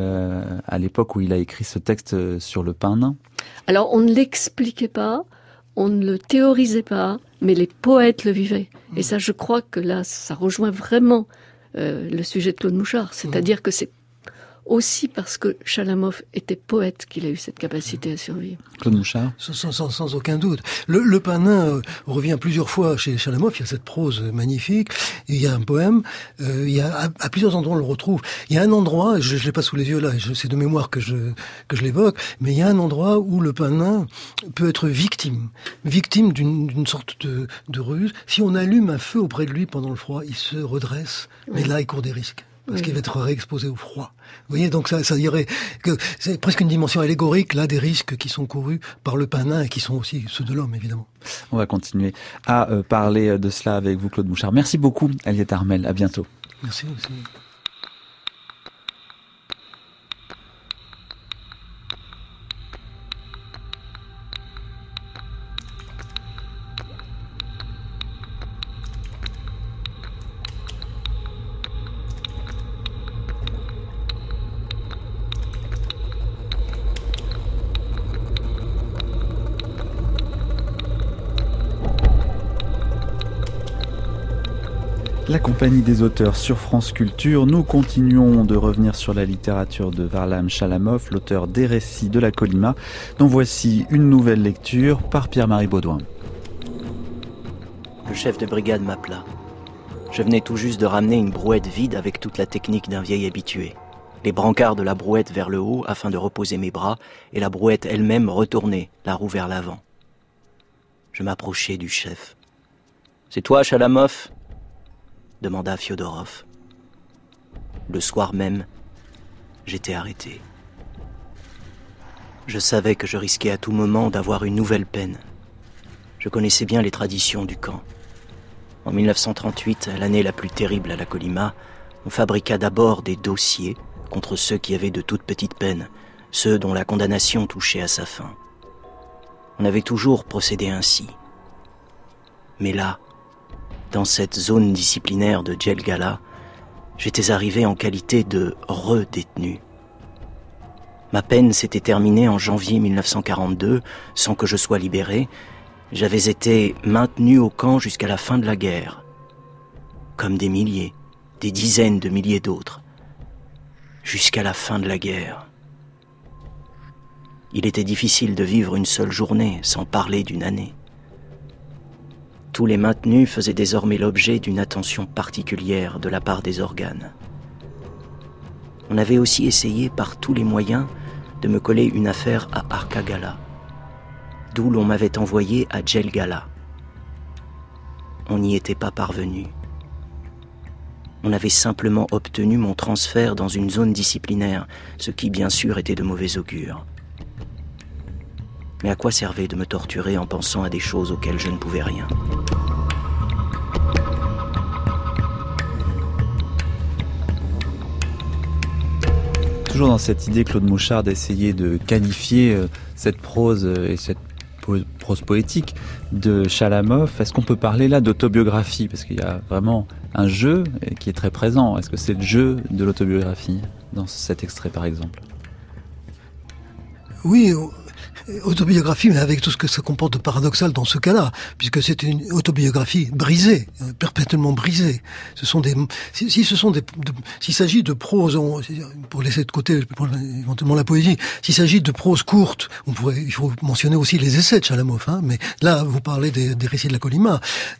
à l'époque où il a écrit ce texte sur le pin nain. Alors, on ne l'expliquait pas, on ne le théorisait pas, mais les poètes le vivaient. Et ça, je crois que là, ça rejoint vraiment le sujet de Claude Mouchard. C'est-à-dire que c'est aussi parce que Chalamov était poète qu'il a eu cette capacité à survivre. Claude Mouchard ? Sans aucun doute. Le pin nain revient plusieurs fois chez Chalamov. Il y a cette prose magnifique. Il y a un poème. Il y a à plusieurs endroits on le retrouve. Il y a un endroit, je l'ai pas sous les yeux là, c'est de mémoire que je l'évoque, mais il y a un endroit où le pin nain peut être victime d'une sorte de ruse. Si on allume un feu auprès de lui pendant le froid, il se redresse, mais là il court des risques. Parce qu'il va être réexposé au froid. Vous voyez, donc ça dirait que c'est presque une dimension allégorique, là, des risques qui sont courus par le pin nain et qui sont aussi ceux de l'homme, évidemment. On va continuer à parler de cela avec vous, Claude Mouchard. Merci beaucoup, Aliette Armel. À bientôt. Merci. La compagnie des auteurs sur France Culture, nous continuons de revenir sur la littérature de Varlam Chalamov, l'auteur des récits de la Colima, dont voici une nouvelle lecture par Pierre-Marie Baudouin. Le chef de brigade m'appela. Je venais tout juste de ramener une brouette vide avec toute la technique d'un vieil habitué. Les brancards de la brouette vers le haut afin de reposer mes bras et la brouette elle-même retournée, la roue vers l'avant. Je m'approchai du chef. « C'est toi, Chalamov ?» demanda Fiodorov. Le soir même, j'étais arrêté. Je savais que je risquais à tout moment d'avoir une nouvelle peine. Je connaissais bien les traditions du camp. En 1938, l'année la plus terrible à la Colima, on fabriqua d'abord des dossiers contre ceux qui avaient de toutes petites peines, ceux dont la condamnation touchait à sa fin. On avait toujours procédé ainsi. Mais là, dans cette zone disciplinaire de Djelgala, j'étais arrivé en qualité de redétenu. Ma peine s'était terminée en janvier 1942, sans que je sois libéré. J'avais été maintenu au camp jusqu'à la fin de la guerre, comme des milliers, des dizaines de milliers d'autres, jusqu'à la fin de la guerre. Il était difficile de vivre une seule journée, sans parler d'une année. Tous les maintenus faisaient désormais l'objet d'une attention particulière de la part des organes. On avait aussi essayé par tous les moyens de me coller une affaire à Arkhagala, d'où l'on m'avait envoyé à Djelgala. On n'y était pas parvenu. On avait simplement obtenu mon transfert dans une zone disciplinaire, ce qui bien sûr était de mauvais augure. Mais à quoi servait de me torturer en pensant à des choses auxquelles je ne pouvais rien ? Toujours dans cette idée, Claude Mouchard, d'essayer de qualifier cette prose et cette prose poétique de Chalamov, est-ce qu'on peut parler là d'autobiographie ? Parce qu'il y a vraiment un jeu qui est très présent. Est-ce que c'est le jeu de l'autobiographie dans cet extrait, par exemple ? Oui, Autobiographie, mais avec tout ce que ça comporte de paradoxal dans ce cas-là, puisque c'est une autobiographie brisée, perpétuellement brisée. S'il s'agit de prose, pour laisser de côté éventuellement la poésie, s'il s'agit de prose courte, il faut mentionner aussi les essais de Chalamov, mais là, vous parlez des récits de la Colima.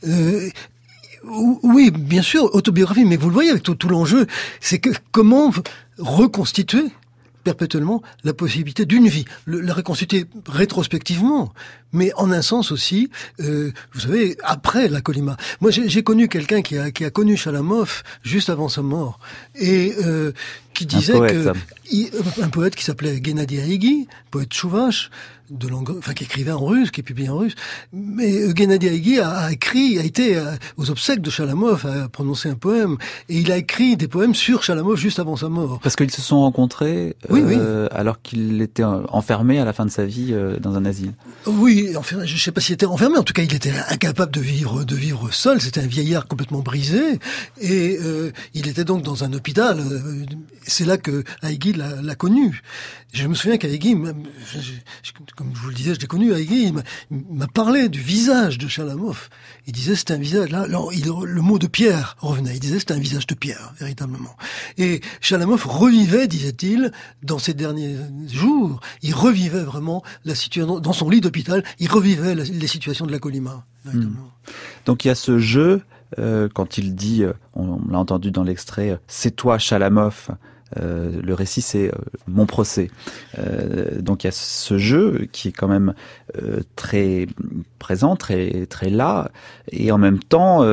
Oui, bien sûr, autobiographie, mais vous le voyez avec tout l'enjeu, c'est que comment reconstituer perpétuellement la possibilité d'une vie, la reconstituer rétrospectivement, mais en un sens aussi, vous savez, après la Colima. Moi, j'ai connu quelqu'un qui a connu Chalamov juste avant sa mort, et qui disait un poète qui s'appelait Gennady Haïgi, poète chouvache, qui écrivait en russe, qui publiait en russe. Mais Gennady Haïgi a été aux obsèques de Chalamov, a prononcé un poème, et il a écrit des poèmes sur Chalamov juste avant sa mort. Parce qu'ils se sont rencontrés oui. Alors qu'il était enfermé à la fin de sa vie dans un asile. Oui, enfermé, je ne sais pas s'il était enfermé, en tout cas il était incapable de vivre seul, c'était un vieillard complètement brisé, et il était donc dans un hôpital. C'est là que Haïgi l'a connu. Je me souviens qu'Haïgi, comme je vous le disais, je l'ai connu, Haïgi, il m'a parlé du visage de Chalamov. Il disait c'est un visage, le mot de pierre revenait, il disait c'est un visage de pierre, véritablement. Et Chalamov revivait, disait-il, dans ces derniers jours, il revivait vraiment la situation, dans son lit d'hôpital, il revivait les situations de la Colima, véritablement. Donc il y a ce jeu, quand il dit, on l'a entendu dans l'extrait, c'est toi Chalamov. Le récit, c'est mon procès. Donc il y a ce jeu qui est quand même très présent, très très là, et en même temps,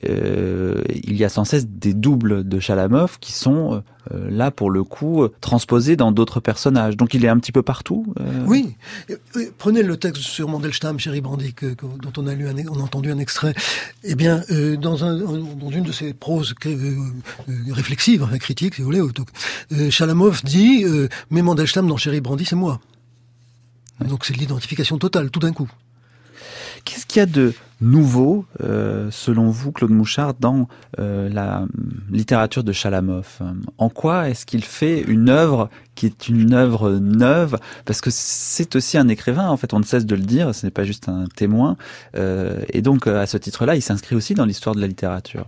il y a sans cesse des doubles de Chalamov qui sont là pour le coup transposés dans d'autres personnages. Donc il est un petit peu partout. Oui. Prenez le texte sur Mandelstam, Cherry Brandy, dont on a entendu un extrait. Eh bien, dans une de ses proses réflexives, critiques, si vous voulez, Chalamov dit mais Mandelstam dans Cherry Brandy, c'est moi. Donc c'est l'identification totale, tout d'un coup. Qu'est-ce qu'il y a de nouveau, selon vous, Claude Mouchard, dans la littérature de Chalamov? En quoi est-ce qu'il fait une œuvre qui est une œuvre neuve? Parce que c'est aussi un écrivain, en fait, on ne cesse de le dire, ce n'est pas juste un témoin. Et donc, à ce titre-là, il s'inscrit aussi dans l'histoire de la littérature.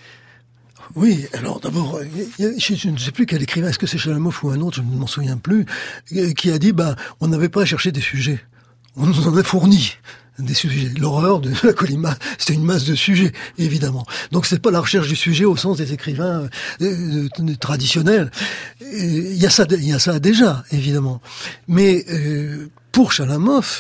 Oui, alors d'abord, je ne sais plus quel écrivain, est-ce que c'est Chalamov ou un autre, je ne m'en souviens plus, qui a dit, on n'avait pas à chercher des sujets. On nous en a fourni des sujets. L'horreur de la Colima, c'était une masse de sujets, évidemment. Donc c'est pas la recherche du sujet au sens des écrivains traditionnels. Il y a ça déjà, évidemment. Mais pour Chalamov,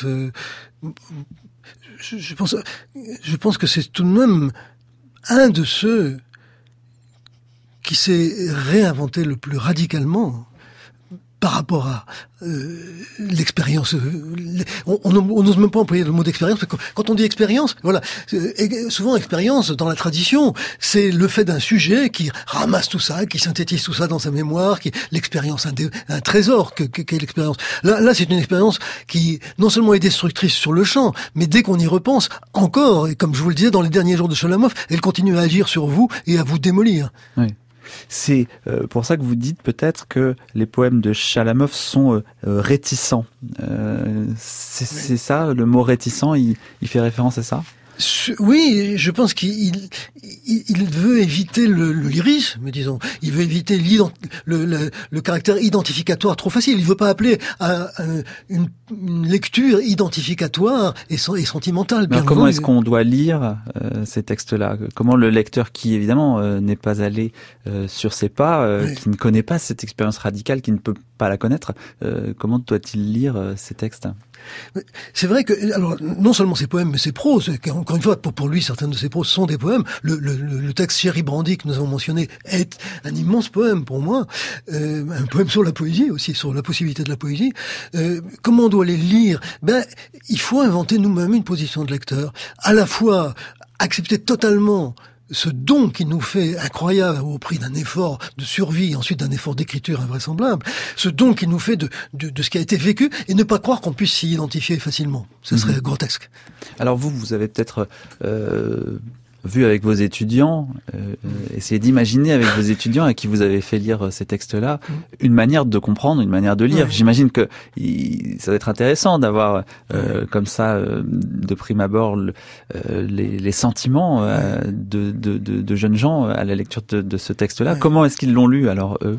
je pense que c'est tout de même un de ceux qui s'est réinventé le plus radicalement par rapport à l'expérience. On n'ose même pas employer le mot d'expérience, parce que quand on dit expérience, voilà, souvent expérience dans la tradition, c'est le fait d'un sujet qui ramasse tout ça, qui synthétise tout ça dans sa mémoire, qui l'expérience, un trésor qu'est l'expérience. Là, c'est une expérience qui non seulement est destructrice sur le champ, mais dès qu'on y repense, encore, et comme je vous le disais, dans les derniers jours de Chalamov, elle continue à agir sur vous et à vous démolir. Oui. C'est pour ça que vous dites peut-être que les poèmes de Chalamov sont réticents. C'est ça, le mot réticent, il fait référence à ça ? Oui, je pense qu'il veut éviter le lyrisme, disons. Il veut éviter le caractère identificatoire trop facile. Il veut pas appeler à une lecture identificatoire et sentimentale. Alors comment est-ce qu'on doit lire ces textes-là ? Comment le lecteur qui, évidemment, n'est pas allé sur ses pas, oui, qui ne connaît pas cette expérience radicale, qui ne peut pas la connaître, comment doit-il lire ces textes ? C'est vrai que, alors, non seulement ses poèmes, mais ses proses, encore une fois, pour lui, certaines de ses proses sont des poèmes. Le texte Cherry Brandy que nous avons mentionné est un immense poème pour moi, un poème sur la poésie aussi, sur la possibilité de la poésie. Comment on doit les lire ? Il faut inventer nous-mêmes une position de lecteur, à la fois accepter totalement ce don qui nous fait incroyable au prix d'un effort de survie, ensuite d'un effort d'écriture invraisemblable, ce don qui nous fait de ce qui a été vécu, et ne pas croire qu'on puisse s'y identifier facilement. Ce serait grotesque. Alors vous avez peut-être vu avec vos étudiants, essayez d'imaginer avec vos étudiants à qui vous avez fait lire ces textes-là, une manière de comprendre, une manière de lire. J'imagine que ça va être intéressant d'avoir comme ça, de prime abord, les sentiments de jeunes gens à la lecture de ce texte-là. Comment est-ce qu'ils l'ont lu alors, eux ?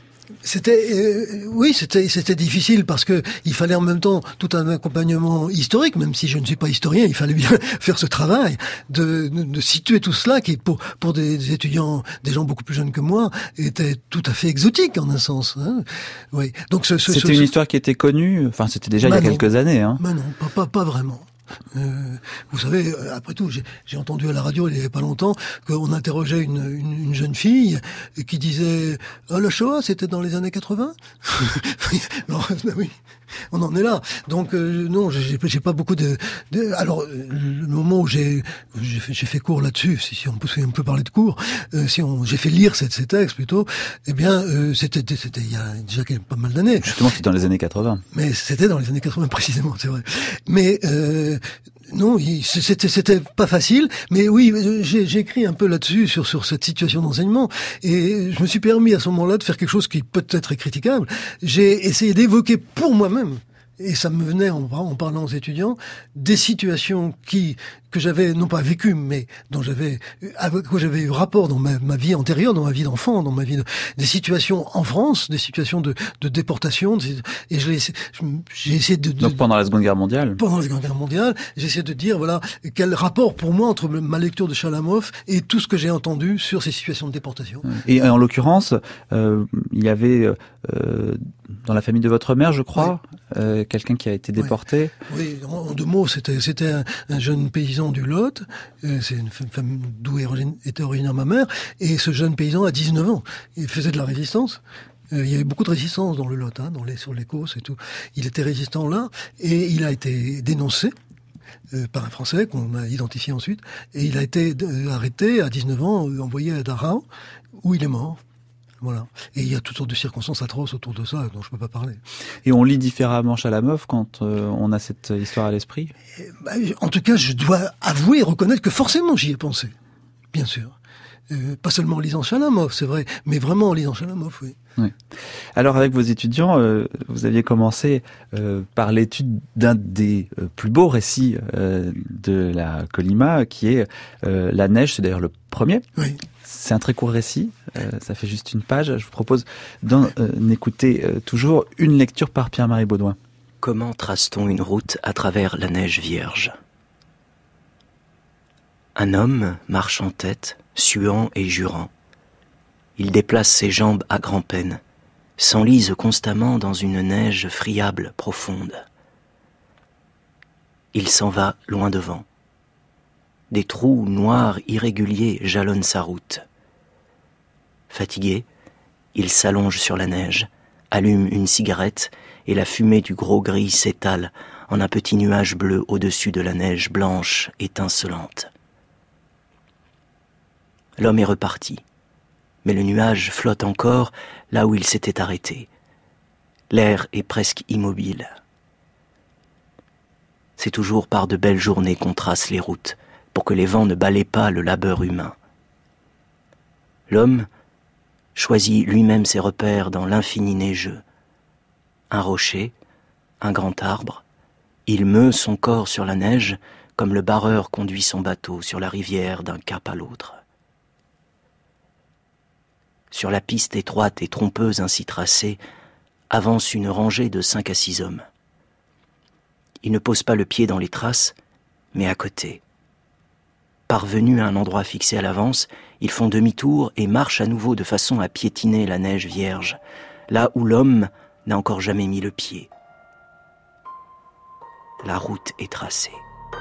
C'était difficile parce que il fallait en même temps tout un accompagnement historique, même si je ne suis pas historien, il fallait bien faire ce travail de situer tout cela qui pour des étudiants, des gens beaucoup plus jeunes que moi, était tout à fait exotique en un sens. Hein. Oui. Donc c'était une histoire qui était connue. Enfin, c'était déjà il y a quelques années. Hein. Mais non, pas vraiment. Vous savez, après tout, j'ai entendu à la radio il y avait pas longtemps qu'on interrogeait une jeune fille qui disait la Shoah c'était dans les années 80. Alors, oui, on en est là. Donc non, j'ai pas beaucoup de. Alors le moment où j'ai fait cours là-dessus, si on peut parler de cours, j'ai fait lire ces textes plutôt. Eh bien, c'était il y a déjà pas mal d'années. Justement, c'était dans les années 80. Mais c'était dans les années 80 précisément, c'est vrai. Mais non, c'était pas facile, mais oui, j'ai écrit un peu là-dessus sur cette situation d'enseignement, et je me suis permis à ce moment-là de faire quelque chose qui peut-être est critiquable. J'ai essayé d'évoquer pour moi-même, et ça me venait en parlant aux étudiants, des situations que j'avais non pas vécues, mais avec quoi j'avais eu rapport dans ma vie antérieure, dans ma vie d'enfant, dans ma vie des situations en France, des situations de déportation, et j'ai essayé Donc pendant la Seconde Guerre mondiale. Pendant la Seconde Guerre mondiale, j'ai essayé de dire voilà quel rapport pour moi entre ma lecture de Chalamov et tout ce que j'ai entendu sur ces situations de déportation. Et en l'occurrence, il y avait dans la famille de votre mère, je crois, quelqu'un qui a été déporté. Oui, en deux mots, c'était un jeune paysan du Lot. C'est une femme d'où était originaire ma mère. Et ce jeune paysan a 19 ans. Il faisait de la résistance. Il y avait beaucoup de résistance dans le Lot, hein, sur les Causses et tout. Il était résistant là. Et il a été dénoncé par un Français qu'on a identifié ensuite. Et il a été arrêté à 19 ans, envoyé à Dachau, où il est mort. Voilà. Et il y a toutes sortes de circonstances atroces autour de ça dont je peux pas parler. Et on lit différemment Chalamov quand on a cette histoire à l'esprit ? En tout cas, je dois avouer et reconnaître que forcément j'y ai pensé. Bien sûr. Pas seulement en lisant Chalamov, c'est vrai, mais vraiment en lisant Chalamov, oui. Oui. Alors avec vos étudiants, vous aviez commencé par l'étude d'un des plus beaux récits de la Colima, qui est La Neige, c'est d'ailleurs le premier. Oui. C'est un très court récit, ça fait juste une page. Je vous propose d'en écouter toujours une lecture par Pierre-Marie Baudouin. Comment trace-t-on une route à travers la neige vierge ? Un homme marche en tête, suant et jurant. Il déplace ses jambes à grand-peine, s'enlise constamment dans une neige friable profonde. Il s'en va loin devant. Des trous noirs irréguliers jalonnent sa route. Fatigué, il s'allonge sur la neige, allume une cigarette et la fumée du gros gris s'étale en un petit nuage bleu au-dessus de la neige blanche étincelante. L'homme est reparti, mais le nuage flotte encore là où il s'était arrêté. L'air est presque immobile. C'est toujours par de belles journées qu'on trace les routes, pour que les vents ne balaient pas le labeur humain. L'homme choisit lui-même ses repères dans l'infini neigeux. Un rocher, un grand arbre, il meut son corps sur la neige comme le barreur conduit son bateau sur la rivière d'un cap à l'autre. Sur la piste étroite et trompeuse ainsi tracée, avance une rangée de 5 à 6 hommes. Ils ne posent pas le pied dans les traces, mais à côté. Parvenus à un endroit fixé à l'avance, ils font demi-tour et marchent à nouveau de façon à piétiner la neige vierge, là où l'homme n'a encore jamais mis le pied. La route est tracée.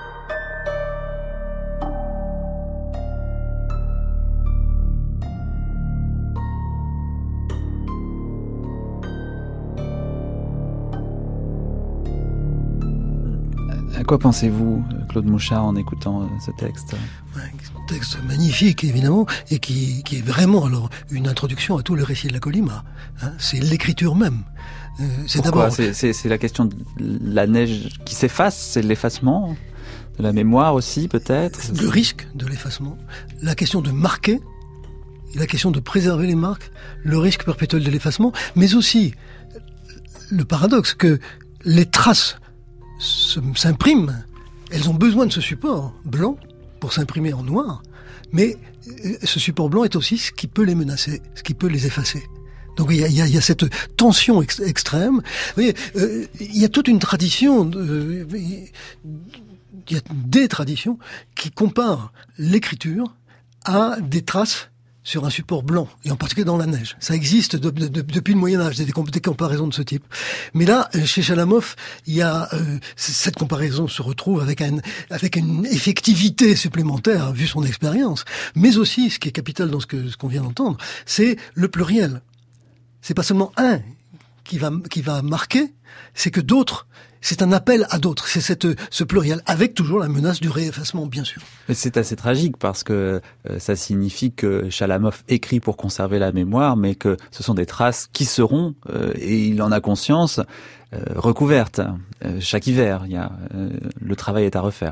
À quoi pensez-vous, Claude Mouchard, en écoutant ce texte ? Un texte magnifique, évidemment, et qui est vraiment alors une introduction à tout le récit de la Colima. Hein, c'est l'écriture même. C'est d'abord. C'est la question de la neige qui s'efface, c'est l'effacement De la mémoire aussi, peut-être. Le risque de l'effacement, la question de marquer, la question de préserver les marques, le risque perpétuel de l'effacement, mais aussi le paradoxe que les traces s'impriment, elles ont besoin de ce support blanc pour s'imprimer en noir, mais ce support blanc est aussi ce qui peut les menacer, ce qui peut les effacer. Donc il y a cette tension extrême. Vous voyez, il y a toute une tradition, il y a des traditions qui comparent l'écriture à des traces sur un support blanc, et en particulier dans la neige. Ça existe depuis le Moyen-Âge, des comparaisons de ce type. Mais là, chez Chalamov, il y a cette comparaison se retrouve avec une effectivité supplémentaire, vu son expérience. Mais aussi, ce qui est capital dans ce qu'on vient d'entendre, c'est le pluriel. C'est pas seulement un qui va marquer, c'est que d'autres, c'est un appel à d'autres. C'est ce pluriel, avec toujours la menace du réeffacement, bien sûr. C'est assez tragique parce que ça signifie que Chalamov écrit pour conserver la mémoire, mais que ce sont des traces qui seront, et il en a conscience, recouvertes. Chaque hiver, le travail est à refaire.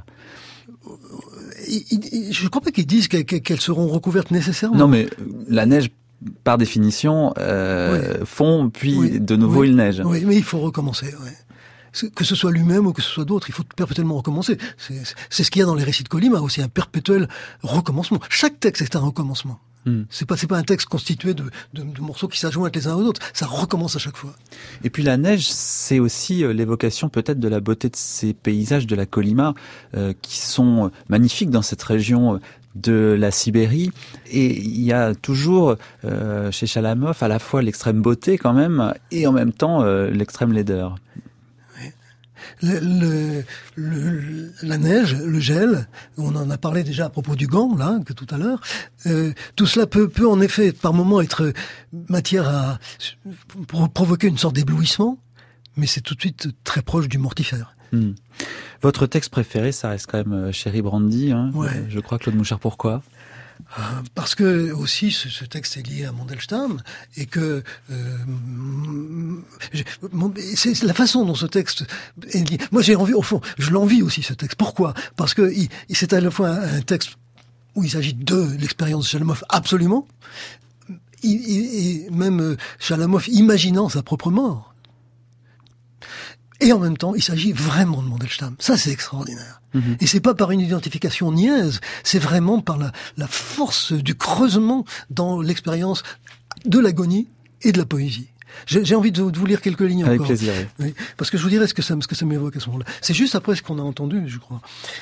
Je ne crois pas qu'ils disent qu'elles seront recouvertes nécessairement. Non, mais la neige, par définition, fond, puis de nouveau il neige. Oui, mais il faut recommencer, oui. Que ce soit lui-même ou que ce soit d'autres, il faut perpétuellement recommencer. C'est ce qu'il y a dans les récits de Kolyma aussi, un perpétuel recommencement. Chaque texte est un recommencement. C'est pas un texte constitué de morceaux qui s'adjoignent les uns aux autres. Ça recommence à chaque fois. Et puis la neige, c'est aussi l'évocation peut-être de la beauté de ces paysages de la Kolyma qui sont magnifiques dans cette région de la Sibérie. Et il y a toujours chez Chalamov à la fois l'extrême beauté quand même et en même temps l'extrême laideur. La neige, le gel, on en a parlé déjà à propos du gant, là, que tout à l'heure, tout cela peut en effet, par moments, être matière pour provoquer une sorte d'éblouissement, mais c'est tout de suite très proche du mortifère. Votre texte préféré, ça reste quand même Chéri Brandy, hein. Ouais. Je crois, Claude Mouchard, pourquoi ? Parce que aussi ce texte est lié à Mandelstam et que c'est la façon dont ce texte est lié. Moi j'ai envie, au fond, je l'envie aussi ce texte. Pourquoi ? Parce que c'est à la fois un texte où il s'agit de l'expérience de Chalamov absolument, et même Chalamov imaginant sa propre mort. Et en même temps, il s'agit vraiment de Mandelstam. Ça, c'est extraordinaire. Et c'est pas par une identification niaise, c'est vraiment par la force du creusement dans l'expérience de l'agonie et de la poésie. J'ai envie de vous lire quelques lignes Avec encore. plaisir, oui. Oui, parce que je vous dirai ce que ça m'évoque à ce moment-là. C'est juste après ce qu'on a entendu, je crois.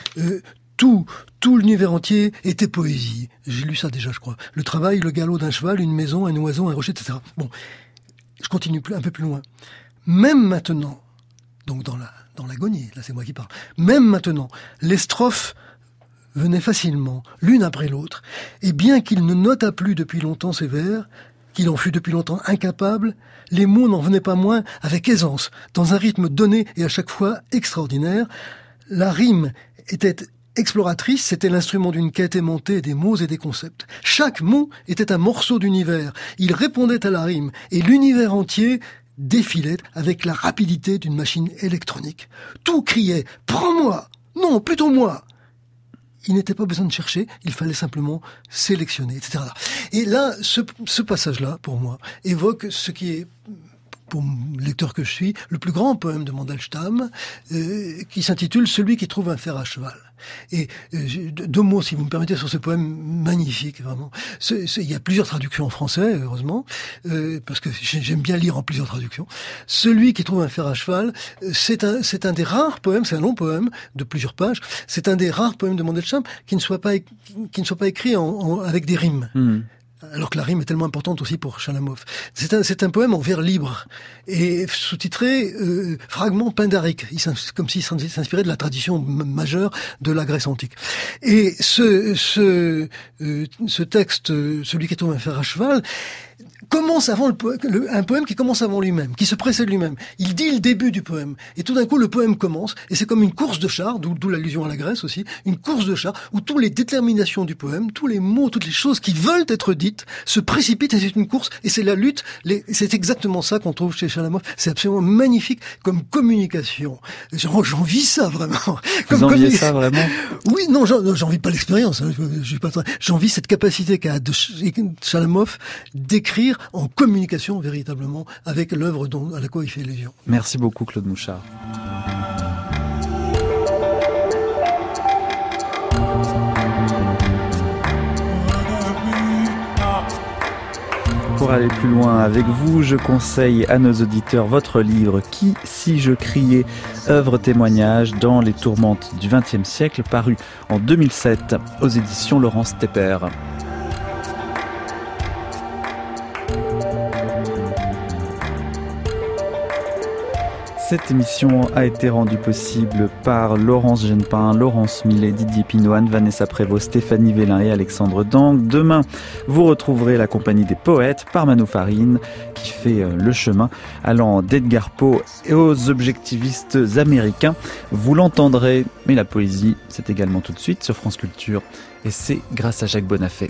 Tout l'univers entier était poésie. J'ai lu ça déjà, je crois. Le travail, le galop d'un cheval, une maison, un oiseau, un rocher, etc. Bon, je continue un peu plus loin. Même maintenant, donc dans l'agonie, là c'est moi qui parle, même maintenant, les strophes venaient facilement, l'une après l'autre, et bien qu'il ne notât plus depuis longtemps ces vers, qu'il en fût depuis longtemps incapable, les mots n'en venaient pas moins avec aisance, dans un rythme donné et à chaque fois extraordinaire. La rime était exploratrice, c'était l'instrument d'une quête aimantée des mots et des concepts. Chaque mot était un morceau d'univers, il répondait à la rime, et l'univers entier défilait avec la rapidité d'une machine électronique. Tout criait « Prends-moi !» « Non, plutôt moi !» Il n'était pas besoin de chercher, il fallait simplement sélectionner, etc. Et là, ce passage-là, pour moi, évoque ce qui est, pour le lecteur que je suis, le plus grand poème de Mandelstam, qui s'intitule « Celui qui trouve un fer à cheval ». Et deux mots, si vous me permettez, sur ce poème magnifique, vraiment. Il y a plusieurs traductions en français, heureusement, parce que j'aime bien lire en plusieurs traductions. Celui qui trouve un fer à cheval, c'est un des rares poèmes, c'est un long poème de plusieurs pages, c'est un des rares poèmes de Mandelstam qui ne soit pas écrit avec des rimes. Alors que la rime est tellement importante aussi pour Chalamov. C'est un poème en vers libre et sous-titré fragment pindarique, comme s'il s'inspirait de la tradition majeure de la Grèce antique. Et ce texte, celui qui trouve un fer à cheval, commence avant un poème qui commence avant lui-même, qui se précède lui-même. Il dit le début du poème, et tout d'un coup le poème commence, et c'est comme une course de chars, d'où l'allusion à la Grèce aussi, une course de chars où toutes les déterminations du poème, tous les mots, toutes les choses qui veulent être dites se précipite et c'est une course et c'est la lutte. C'est exactement ça qu'on trouve chez Chalamov. C'est absolument magnifique comme communication. J'envie ça vraiment. Vous enviez ça vraiment? Oui, non, j'envie pas l'expérience. Hein, j'envie cette capacité qu'a Chalamov d'écrire en communication véritablement avec l'œuvre à la quoi il fait allusion. Merci beaucoup Claude Mouchard. Pour aller plus loin avec vous, je conseille à nos auditeurs votre livre « Qui, si je criais ?» œuvre témoignage dans les tourmentes du XXe siècle, paru en 2007 aux éditions Laurence Tepper. Cette émission a été rendue possible par Laurence Genepin, Laurence Millet, Didier Pinoine, Vanessa Prévost, Stéphanie Vélin et Alexandre Dang. Demain, vous retrouverez la compagnie des poètes par Mano Farine qui fait le chemin allant d'Edgar Poe aux objectivistes américains. Vous l'entendrez, mais la poésie, c'est également tout de suite sur France Culture et c'est grâce à Jacques Bonafé.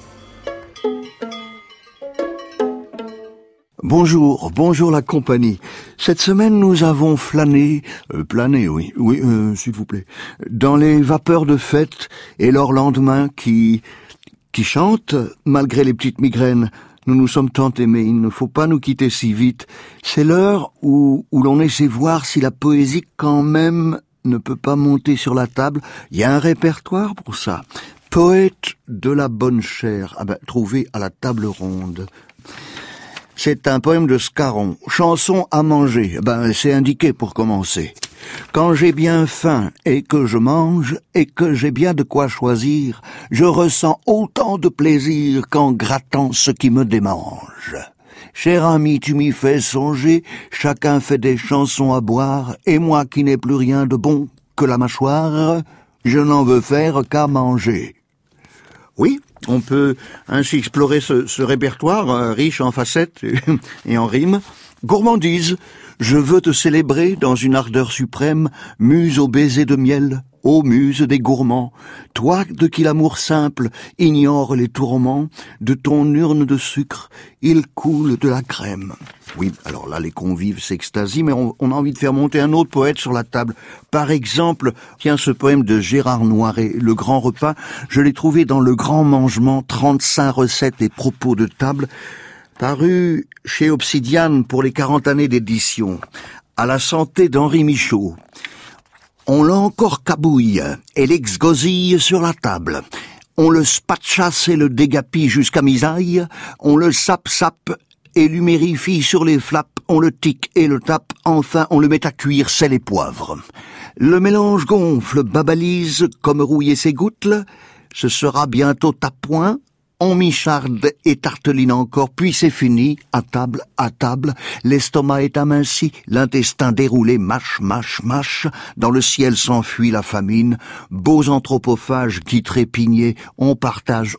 Bonjour la compagnie. Cette semaine, nous avons plané, s'il vous plaît, dans les vapeurs de fête et leurs lendemains qui chantent malgré les petites migraines. Nous nous sommes tant aimés, il ne faut pas nous quitter si vite. C'est l'heure où l'on essaie voir si la poésie quand même ne peut pas monter sur la table. Il y a un répertoire pour ça. Poète de la bonne chère, trouvé à la table ronde. C'est un poème de Scarron. Chanson à manger. C'est indiqué pour commencer. Quand j'ai bien faim et que je mange et que j'ai bien de quoi choisir, je ressens autant de plaisir qu'en grattant ce qui me démange. Cher ami, tu m'y fais songer, chacun fait des chansons à boire, et moi qui n'ai plus rien de bon que la mâchoire, je n'en veux faire qu'à manger. Oui, on peut ainsi explorer ce répertoire riche en facettes et en rimes. Gourmandise, je veux te célébrer dans une ardeur suprême, muse au baiser de miel, ô muse des gourmands. Toi de qui l'amour simple ignore les tourments, de ton urne de sucre, il coule de la crème. Oui, alors là, les convives s'extasient, mais on a envie de faire monter un autre poète sur la table. Par exemple, tiens, ce poème de Gérard Noiret, Le Grand Repas, je l'ai trouvé dans Le Grand Mangement, 35 recettes et propos de table, paru chez Obsidiane pour les 40 années d'édition. À la santé d'Henri Michaud. On l'a encore cabouille et l'exgosille sur la table. On le spatchasse et le dégapille jusqu'à misaille. On le sape et l'humérifie sur les flaps. On le tique et le tape. Enfin, on le met à cuire sel et poivre. Le mélange gonfle, babalise comme rouiller ses gouttes. Ce sera bientôt à point. On micharde et tarteline encore, puis c'est fini, à table, l'estomac est aminci, l'intestin déroulé, mâche, dans le ciel s'enfuit la famine, beaux anthropophages qui trépignaient, on partage,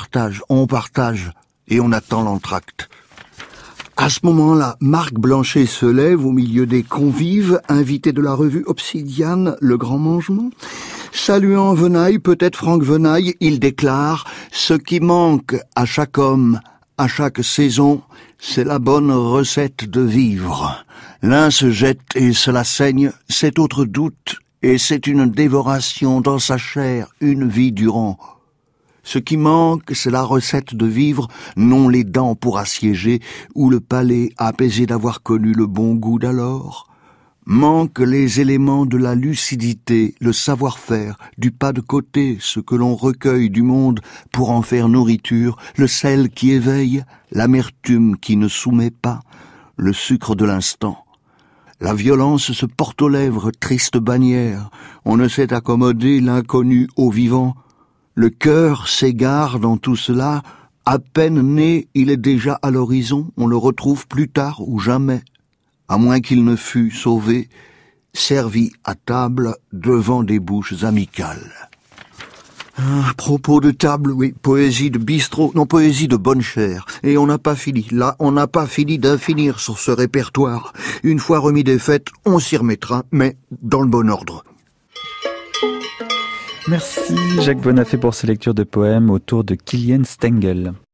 et on attend l'entracte. À ce moment-là, Marc Blanchet se lève au milieu des convives, invité de la revue Obsidiane, Le Grand Mangement. Saluant Venaille, peut-être Franck Venaille, il déclare « Ce qui manque à chaque homme, à chaque saison, c'est la bonne recette de vivre. L'un se jette et cela saigne, cet autre doute, et c'est une dévoration dans sa chair, une vie durant. Ce qui manque, c'est la recette de vivre, non les dents pour assiéger, ou le palais apaisé d'avoir connu le bon goût d'alors. Manquent les éléments de la lucidité, le savoir-faire, du pas de côté, ce que l'on recueille du monde pour en faire nourriture, le sel qui éveille, l'amertume qui ne soumet pas, le sucre de l'instant. La violence se porte aux lèvres, triste bannière, on ne sait accommoder l'inconnu au vivant. Le cœur s'égare dans tout cela, à peine né, il est déjà à l'horizon, on le retrouve plus tard ou jamais. À moins qu'il ne fût sauvé, servi à table devant des bouches amicales. Propos de table, oui, poésie de bistrot, non, poésie de bonne chère. Et on n'a pas fini, là, on n'a pas fini d'infinir sur ce répertoire. Une fois remis des fêtes, on s'y remettra, mais dans le bon ordre. Merci Jacques Bonafé pour ces lectures de poèmes autour de Kilian Stengel.